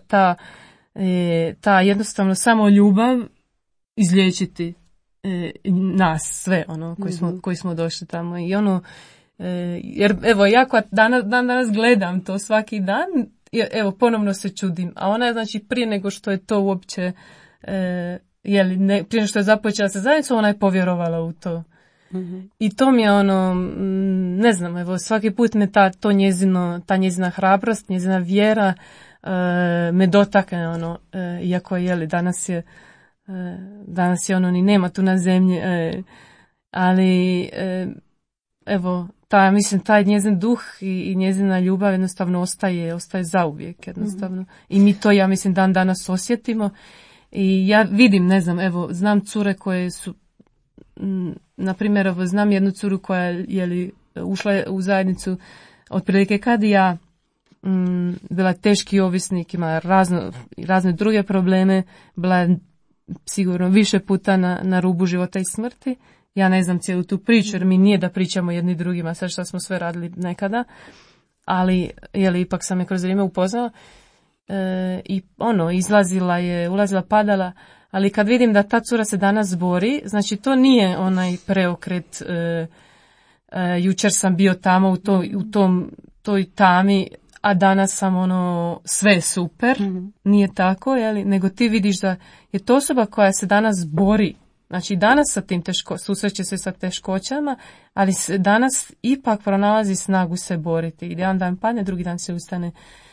S3: ta jednostavno samo ljubav izliječiti nas sve, koji smo došli tamo i jer evo ja koja danas gledam to svaki dan, evo ponovno se čudim, a ona je znači prije nego što je to uopće prije nego što je započela sa zajednicom, ona je povjerovala u to. I to mi je ne znam, evo svaki put me ta njezina hrabrost, njezina vjera me dotakne, iako danas je ni nema tu na zemlji, ali evo, taj njezin duh i njezina ljubav jednostavno ostaje zauvijek jednostavno. I mi to, ja mislim, dan danas osjetimo i ja vidim, ne znam, evo, znam cure koje su, na primjer, evo, znam jednu curu koja je ušla u zajednicu otprilike kad ja bila teški ovisnik, ima razne druge probleme, bila je sigurno više puta na rubu života i smrti. Ja ne znam cijelu tu priču, jer mi nije da pričamo jedni drugima sad što smo sve radili nekada, ali ipak sam je kroz vrijeme upoznala i ulazila, padala, ali kad vidim da ta cura se danas bori, znači to nije onaj preokret, jučer sam bio tamo u toj tami, a danas sam sve super, nije tako, nego ti vidiš da je to osoba koja se danas bori Znači danas sa tim susreće se sa teškoćama, ali danas ipak pronalazi snagu se boriti. Jedan dan padne, drugi dan se ustane.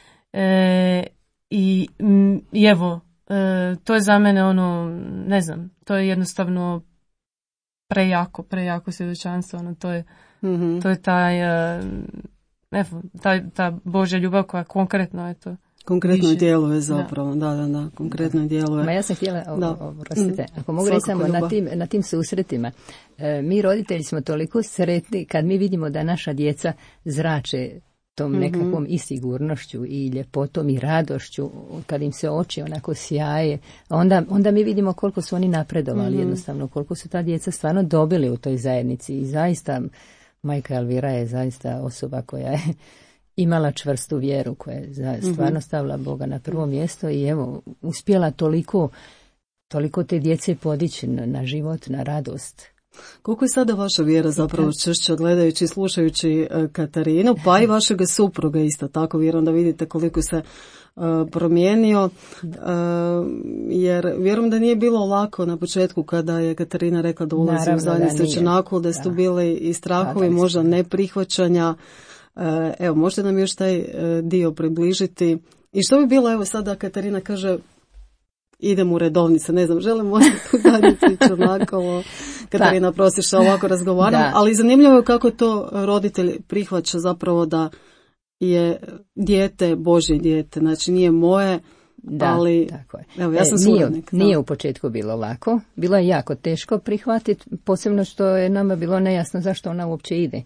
S3: I evo, to je za mene ono, ne znam, to je jednostavno prejako svjedočanstvo. Ono, to je taj, evo, ta Božja ljubav koja konkretno je to.
S2: Konkretno djeluje zapravo, da, konkretno djeluje.
S4: Ma ja sam htjela, oprostite, ako mogu reći samo na tim susretima, mi roditelji smo toliko sretni kad mi vidimo da naša djeca zrače tom nekakvom i sigurnošću i ljepotom i radošću, kad im se oči onako sjaje, onda mi vidimo koliko su oni napredovali jednostavno, koliko su ta djeca stvarno dobili u toj zajednici i zaista majka Elvira je zaista osoba koja je imala čvrstu vjeru, koja je stvarno stavila Boga na prvo mjesto i evo, uspjela toliko te djece podići na život, na radost.
S2: Koliko je sada vaša vjera zapravo čvršća gledajući i slušajući Katarinu, pa i vašega supruga isto tako, vjerujem da vidite koliko se promijenio, jer vjerujem da nije bilo lako na početku kada je Katarina rekla da ulazi u zajednicu učenaku, da su bili i strahovi, možda neprihvaćanja. Evo, možete nam još taj dio približiti. I što bi bilo, evo sada Katarina kaže, idem u redovnice, ne znam, želim možda tu zajednici onako, Katarina, prosti što ovako razgovaram, ali zanimljivo je kako to roditelj prihvaća zapravo da je dijete Božje dijete, znači nije moje, ali
S4: tako je.
S2: Evo, ja sam suradnik.
S4: Nije u početku bilo lako, bilo je jako teško prihvatiti, posebno što je nama bilo nejasno zašto ona uopće ide.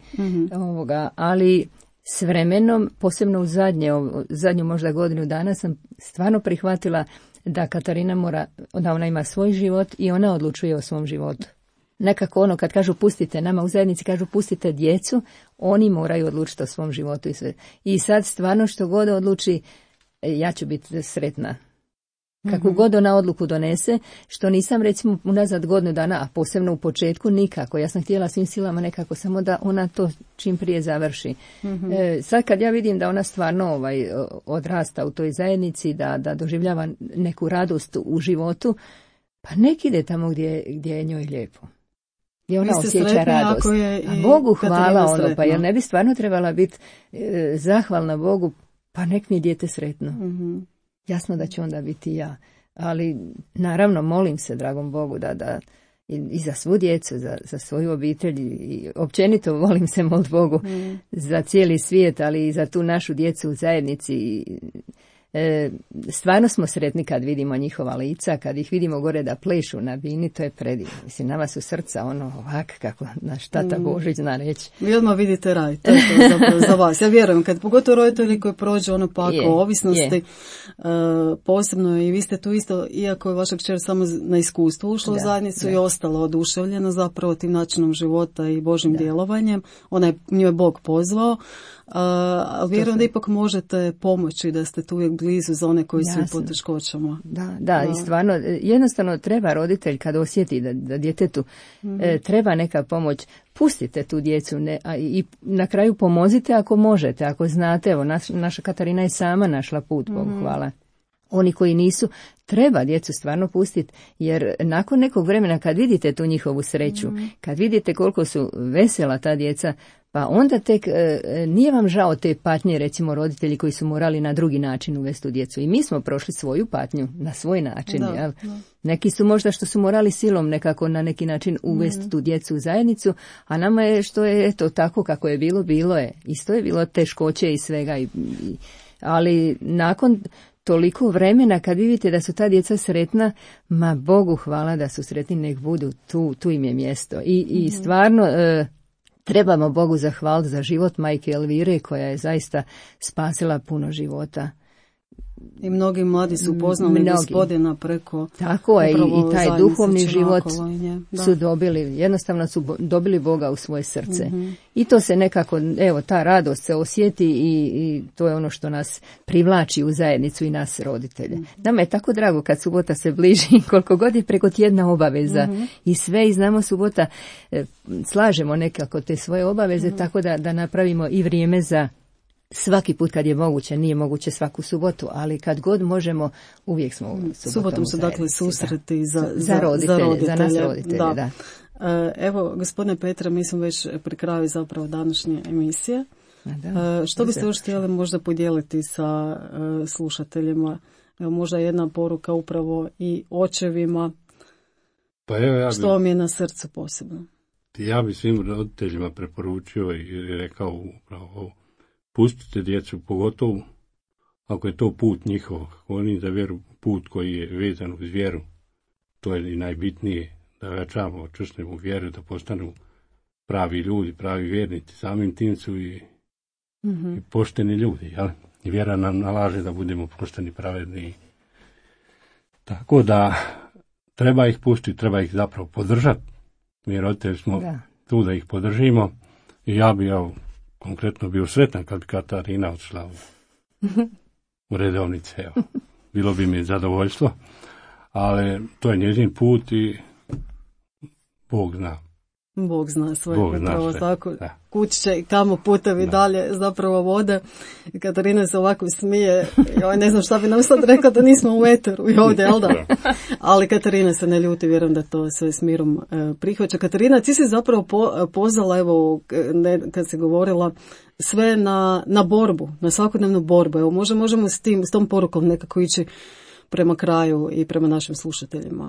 S4: Ali s vremenom, posebno u zadnju možda godinu dana sam stvarno prihvatila da Katarina da ona ima svoj život i ona odlučuje o svom životu. Nekako ono kad kažu pustite, nama u zajednici kažu pustite djecu, oni moraju odlučiti o svom životu i sve. I sad stvarno što god odluči, ja ću biti sretna. Kako god ona odluku donese, što nisam recimo unazad godinu dana, a posebno u početku nikako. Ja sam htjela svim silama nekako samo da ona to čim prije završi. Sad kad ja vidim da ona stvarno odrasta u toj zajednici, da doživljava neku radost u životu, pa nek ide tamo gdje je njoj lijepo. Gdje ona osjeća radost. A Bogu hvala pa jer ne bi stvarno trebala biti zahvalna Bogu, pa nek mi je dijete sretno. Jasno da će onda biti ja, ali naravno molim se dragom Bogu da i za svu djecu, za svoju obitelj i općenito volim se moliti Bogu za cijeli svijet, ali i za tu našu djecu u zajednici. Stvarno smo sretni kad vidimo njihova lica, kad ih vidimo gore da plešu na bini, to je predivno. Mislim, nama su srca ovak kako naš tata Božić zna reći.
S2: Vi odmah vidite raj, to je to zapravo za vas. Ja vjerujem, kad pogotovo roditelji koji prođu pakao ovisnosti, posebno i vi ste tu isto, iako je vaša kćer samo na iskustvu ušla u zajednicu i ostala oduševljena zapravo tim načinom života i Božim djelovanjem. Nju je Bog pozvao. Ali vjerujem da ipak možete pomoći, da ste tu uvijek blizu za one koji su u poteškoćama.
S4: Da, i stvarno, jednostavno treba roditelj kad osjeti da djetetu treba neka pomoć, pustite tu djecu i na kraju pomozite ako možete, ako znate. Evo, naša Katarina je sama našla put, Bogu hvala. Oni koji nisu, treba djecu stvarno pustiti, jer nakon nekog vremena kad vidite tu njihovu sreću, kad vidite koliko su vesela ta djeca, pa onda tek nije vam žao te patnje, recimo roditelji koji su morali na drugi način uvesti u djecu. I mi smo prošli svoju patnju na svoj način. Jel? Neki su možda što su morali silom nekako na neki način uvesti tu djecu u zajednicu, a nama je što je eto tako kako je bilo je. Isto je bilo teškoće i svega. Ali nakon toliko vremena kad vidite da su ta djeca sretna, ma Bogu hvala da su sretni, nek budu tu im je mjesto. I stvarno trebamo Bogu zahvaliti za život majke Elvire koja je zaista spasila puno života.
S2: I mnogi mladi su upoznali Gospodina preko...
S4: Tako je, i taj duhovni život su dobili, jednostavno su dobili Boga u svoje srce. I to se nekako, evo, ta radost se osjeti i to je ono što nas privlači u zajednicu i nas roditelje. Nama je tako drago kad subota se bliži, koliko god je preko tjedna obaveza i sve, i znamo subota, slažemo nekako te svoje obaveze tako da napravimo i vrijeme za svaki put kad je moguće, nije moguće svaku subotu, ali kad god možemo, uvijek smo
S2: subotom su dakle susreti
S4: za roditelje, za nas roditelje, da.
S2: Evo, gospodine Petre, mi smo već pri kraju zapravo današnje emisije. Što biste još htjeli možda podijeliti sa slušateljima? Evo, možda jedna poruka upravo i očevima.
S5: Pa evo,
S2: što vam je na srcu posebno?
S5: Ja bi svim roditeljima preporučio i rekao upravo ovo. Pustite djecu, pogotovo ako je to put njihov, ako oni izaberu put koji je vezan uz vjeru. To je i najbitnije, da jačamo, čvrstimo vjeru, da postanu pravi ljudi, pravi vjernici. Samim tim su i pošteni ljudi, jel? I vjera nam nalaže da budemo pošteni, pravedni. Tako da treba ih pustiti, treba ih zapravo podržati. Mi roditelji smo tu da ih podržimo i ja bi konkretno bio sretan kad bi Katarina odšla u redovnice. Evo. Bilo bi mi zadovoljstvo, ali to je njezin put i Bog zna.
S2: Bog zna sve,
S5: Bog
S2: upravo
S5: zna
S2: tako. Kući će i kamo putevi dalje zapravo vode. Katarina se ovako smije. Ne znam šta bi nam sad rekla da nismo u eteru i ovdje, jel da? Ali Katarina se ne ljuti, vjerujem da to sve s mirom prihvaća. Katarina, ti si zapravo pozvala, evo, kad si govorila, sve na borbu, na svakodnevnu borbu. Evo, možemo s tom porukom nekako ići prema kraju i prema našim slušateljima.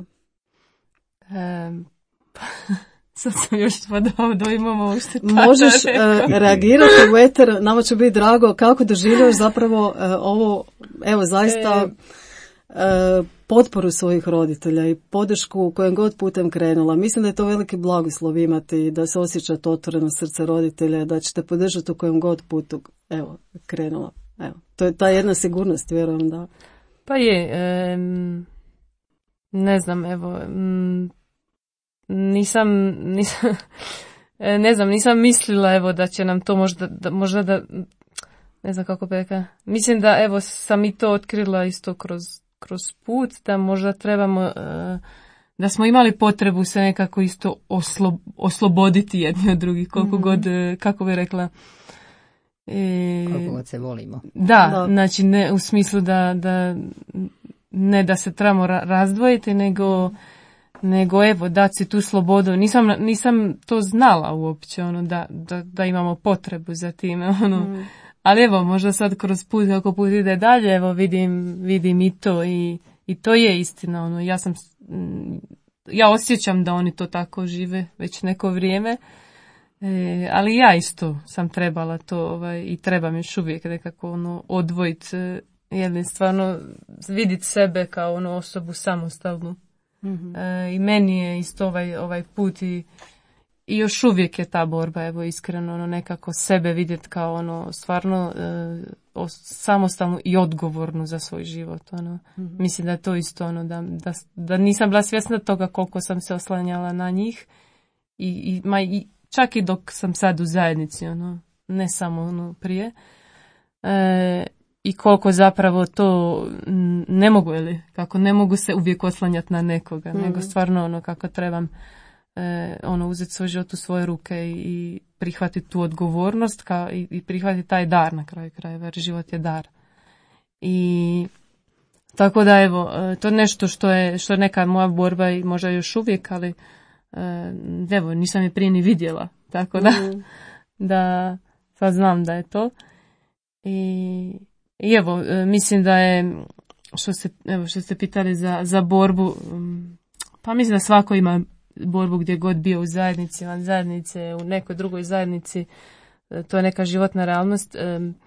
S3: Sad sam još dojmom ovo što
S2: možeš reagirati u eter, nama će biti drago kako doživljaš zapravo ovo, evo zaista potporu svojih roditelja i podršku kojim god putem krenula. Mislim da je to veliki blagoslov imati, da se osjećate otvoreno srce roditelja, da ćete podržati u kojem god putu krenula. Evo, to je ta jedna sigurnost, vjerujem da.
S3: Pa je, ne znam, evo, nisam mislila evo da će nam to možda da ne znam kako bi rekla. Mislim da evo sam i to otkrila isto kroz put, da možda trebamo da smo imali potrebu se nekako isto osloboditi jedni od drugih, koliko god, kako bi rekla,
S4: koliko god se volimo.
S3: Da, znači ne u smislu da ne da se trebamo razdvojiti, nego evo dati si tu slobodu. Nisam to znala uopće, da imamo potrebu za time, ali evo možda sad kroz put, kako put ide dalje, evo vidim i to i to je istina, ja osjećam da oni to tako žive već neko vrijeme, ali ja isto sam trebala to i trebam još uvijek nekako odvojiti, jer stvarno vidjeti sebe kao osobu samostalnu. I meni je isto ovaj put i još uvijek je ta borba, evo iskreno, nekako sebe vidjeti kao stvarno samostalnu i odgovornu za svoj život. Mislim da je to isto da nisam bila svjesna toga koliko sam se oslanjala na njih i čak i dok sam sad u zajednici, ne samo prije. I koliko zapravo to ne mogu, kako ne mogu se uvijek oslanjati na nekoga, nego stvarno kako trebam uzeti svoj život u svoje ruke i prihvatiti tu odgovornost i prihvatiti taj dar na kraju krajeva, jer život je dar. I tako da evo, to je nešto što je neka moja borba i možda još uvijek, ali evo, nisam je prije ni vidjela, tako da sad znam da je to. I evo, mislim da je, što ste pitali za borbu, pa mislim da svako ima borbu gdje god bio u zajednici, van zajednice, u nekoj drugoj zajednici, to je neka životna realnost.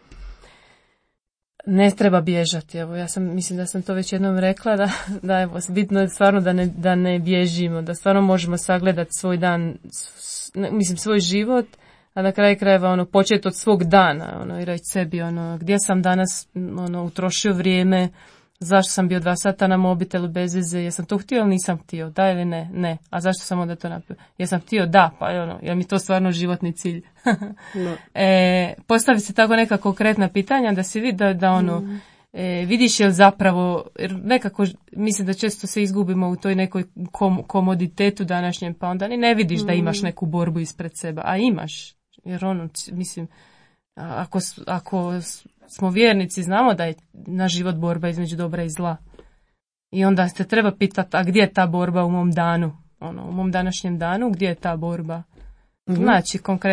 S3: Ne treba bježati, evo, mislim da sam to već jednom rekla, da evo, bitno je stvarno da ne bježimo, da stvarno možemo sagledati svoj dan, svoj život, a na kraju krajeva početi od svog dana, i reći sebi gdje sam danas utrošio vrijeme, zašto sam bio 2 sata na mobitelu bez veze, jesam to htio ili nisam htio, da ili ne, ne, a zašto sam onda to napravio, jesam htio, da, pa jer mi to stvarno životni cilj. No. Postavi se tako neka konkretna pitanja da se vidi da vidiš jel zapravo, jer nekako mislim da često se izgubimo u toj nekoj komoditetu današnjem, pa onda ni ne vidiš da imaš neku borbu ispred sebe, a imaš, jer mislim, Ako smo vjernici, znamo da je naš život borba između dobra i zla. I onda se treba pitati, a gdje je ta borba u mom danu? U mom današnjem danu, gdje je ta borba? Znači,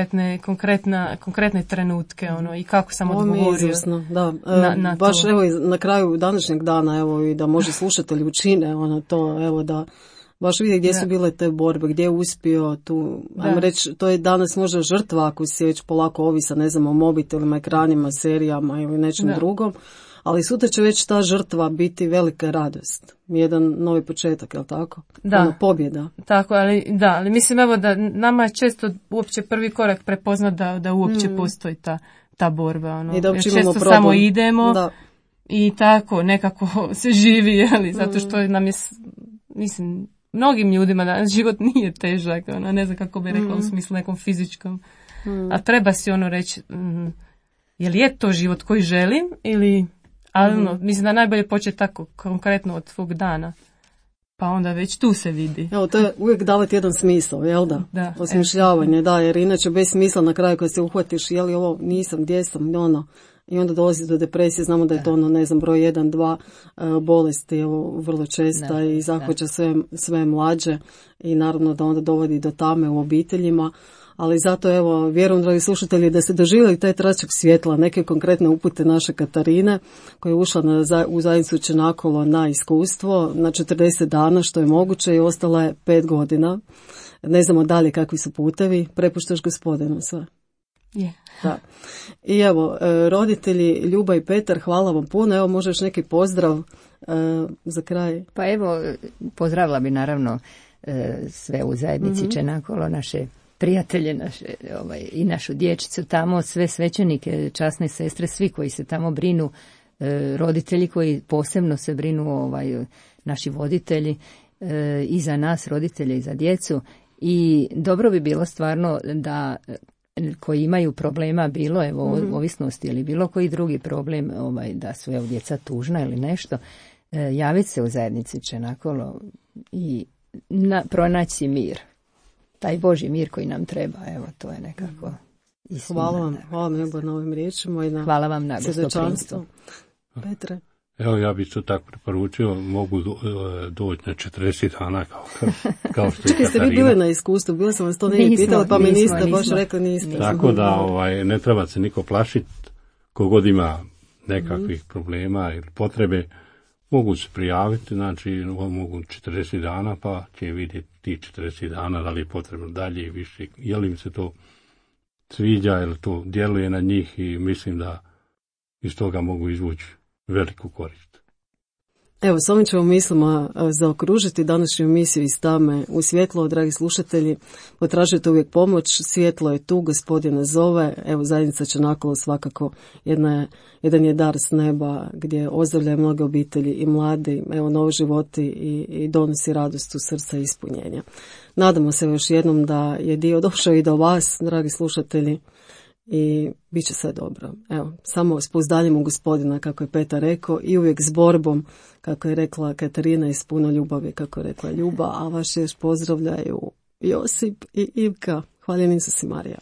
S3: konkretne trenutke, i kako sam odgovorio
S2: da.
S3: na
S2: baš
S3: to.
S2: Evo na kraju današnjeg dana, evo i da može slušatelji učine to, evo da baš vidi gdje su bile te borbe, gdje je uspio tu, ajmo reći, to je danas možda žrtva ako si već polako ovisa, ne znam, o mobitelima, ekranima, serijama ili nečem drugom, ali sutra će već ta žrtva biti velika radost. Jedan novi početak, je li tako? Pobjeda.
S3: Tako, ali mislim evo da nama je često uopće prvi korak prepoznat da uopće postoji ta borba.
S2: I da uopće
S3: često
S2: imamo problem.
S3: Samo idemo i tako nekako se živi, zato što nam je, mislim, mnogim ljudima danas život nije težak, ne znam kako bi rekla u smislu nekom fizičkom. A treba si reći, je li je to život koji želim ili... Ali mislim da najbolje početi tako konkretno od svog dana. Pa onda već tu se vidi.
S2: Evo, to je uvijek davati jedan smisao, jel da?
S3: Da.
S2: Osmišljavanje, jer inače bez smisla na kraju kad se uhvatiš, je li ovo, nisam, gdje sam, i onda dolazi do depresije, znamo da je to ne znam, broj 1, 2 bolesti, evo, vrlo česta i zahvaća sve mlađe i naravno da onda dovodi do tame u obiteljima. Ali zato, evo, vjerujem, dragi slušatelji, da ste doživjeli taj tračak svjetla, neke konkretne upute naše Katarine, koja je ušla u zajednicu Čenakolo na iskustvo, na 40 dana, što je moguće, i ostala je 5 godina. Ne znamo dalje kakvi su putevi, prepuštaš Gospodinu sve.
S3: Yeah.
S2: Da. I evo, roditelji Ljuba i Petar, hvala vam puno. Evo, možeš neki pozdrav za kraj?
S4: Pa evo, pozdravila bi naravno sve u zajednici Čenakolo, naše prijatelje i našu dječicu tamo, sve svećenike, časne sestre, svi koji se tamo brinu, roditelji koji posebno se brinu, naši voditelji, i za nas, roditelje, i za djecu. I dobro bi bilo stvarno da koji imaju problema, bilo ovisnosti ili bilo koji drugi problem, da su djeca tužna ili nešto, javiti se u zajednici Čenakolo i pronaći mir. Taj Božji mir koji nam treba, evo, to je nekako istina.
S2: Hvala vam na ovim riječima i na
S4: hvala vam na gostoprimstvu.
S2: Petre?
S5: Evo, ja bih to tako preporučio, mogu doći na 40 dana kao što je Katarina.
S2: Ste vi bili na iskustvu, bila sam vas to negdje pitala, pa mi niste baš rekli niste.
S5: Tako da ne treba se niko plašiti, kogod ima nekakvih problema ili potrebe, mogu se prijaviti, znači mogu 40 dana, pa će vidjeti ti 40 dana da li je potrebno dalje i više, je li im se to sviđa, je li to djeluje na njih, i mislim da iz toga mogu izvući veliku korist.
S2: Evo, s ovim ćemo mislima zaokružiti današnju emisiju iz tame u svjetlo, dragi slušatelji. Potražujete uvijek pomoć, svjetlo je tu, Gospodin nas zove. Evo, zajednica Čenakolo svakako jedan je dar s neba gdje ozdravlja mnoge obitelji i mladi, evo, novi životi i donosi radost u srca i ispunjenja. Nadamo se još jednom da je dio došao i do vas, dragi slušatelji, i bit će sve dobro. Evo, samo s pouzdanjem u Gospodina, kako je Petar rekao, i uvijek s borbom, kako je rekla Katarina, i s puno ljubavi, kako je rekla Ljuba, a vaš još pozdravljaju Josip i Ivka. Hvaljen Isus i Marija.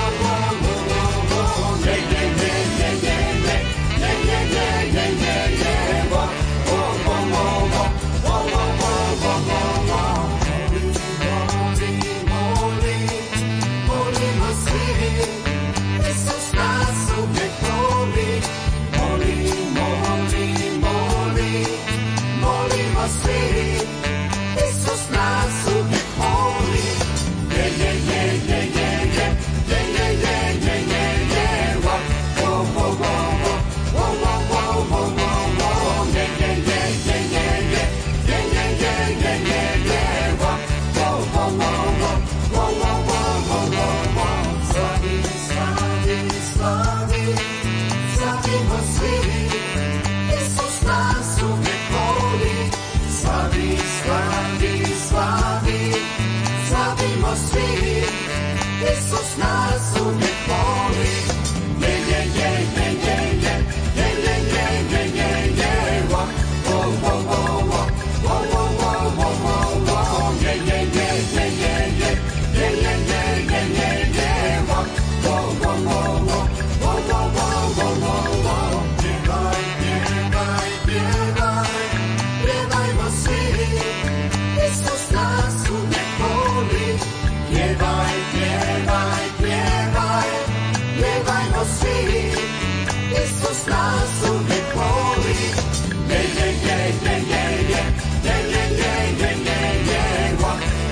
S1: Yeah.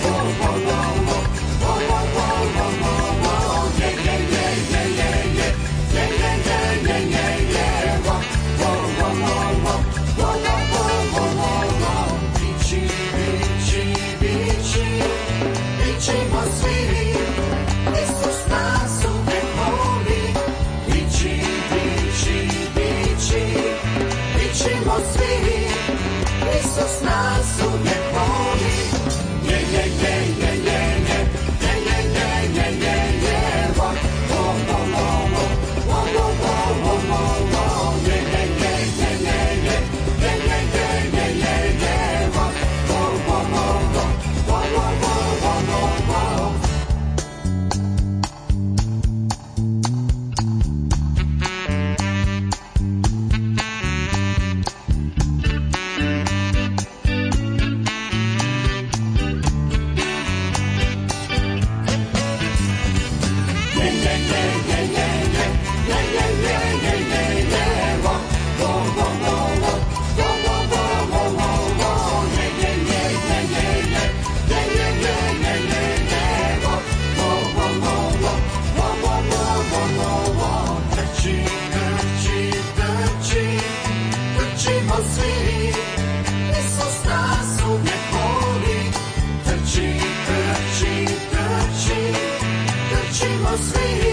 S1: Trčimo svi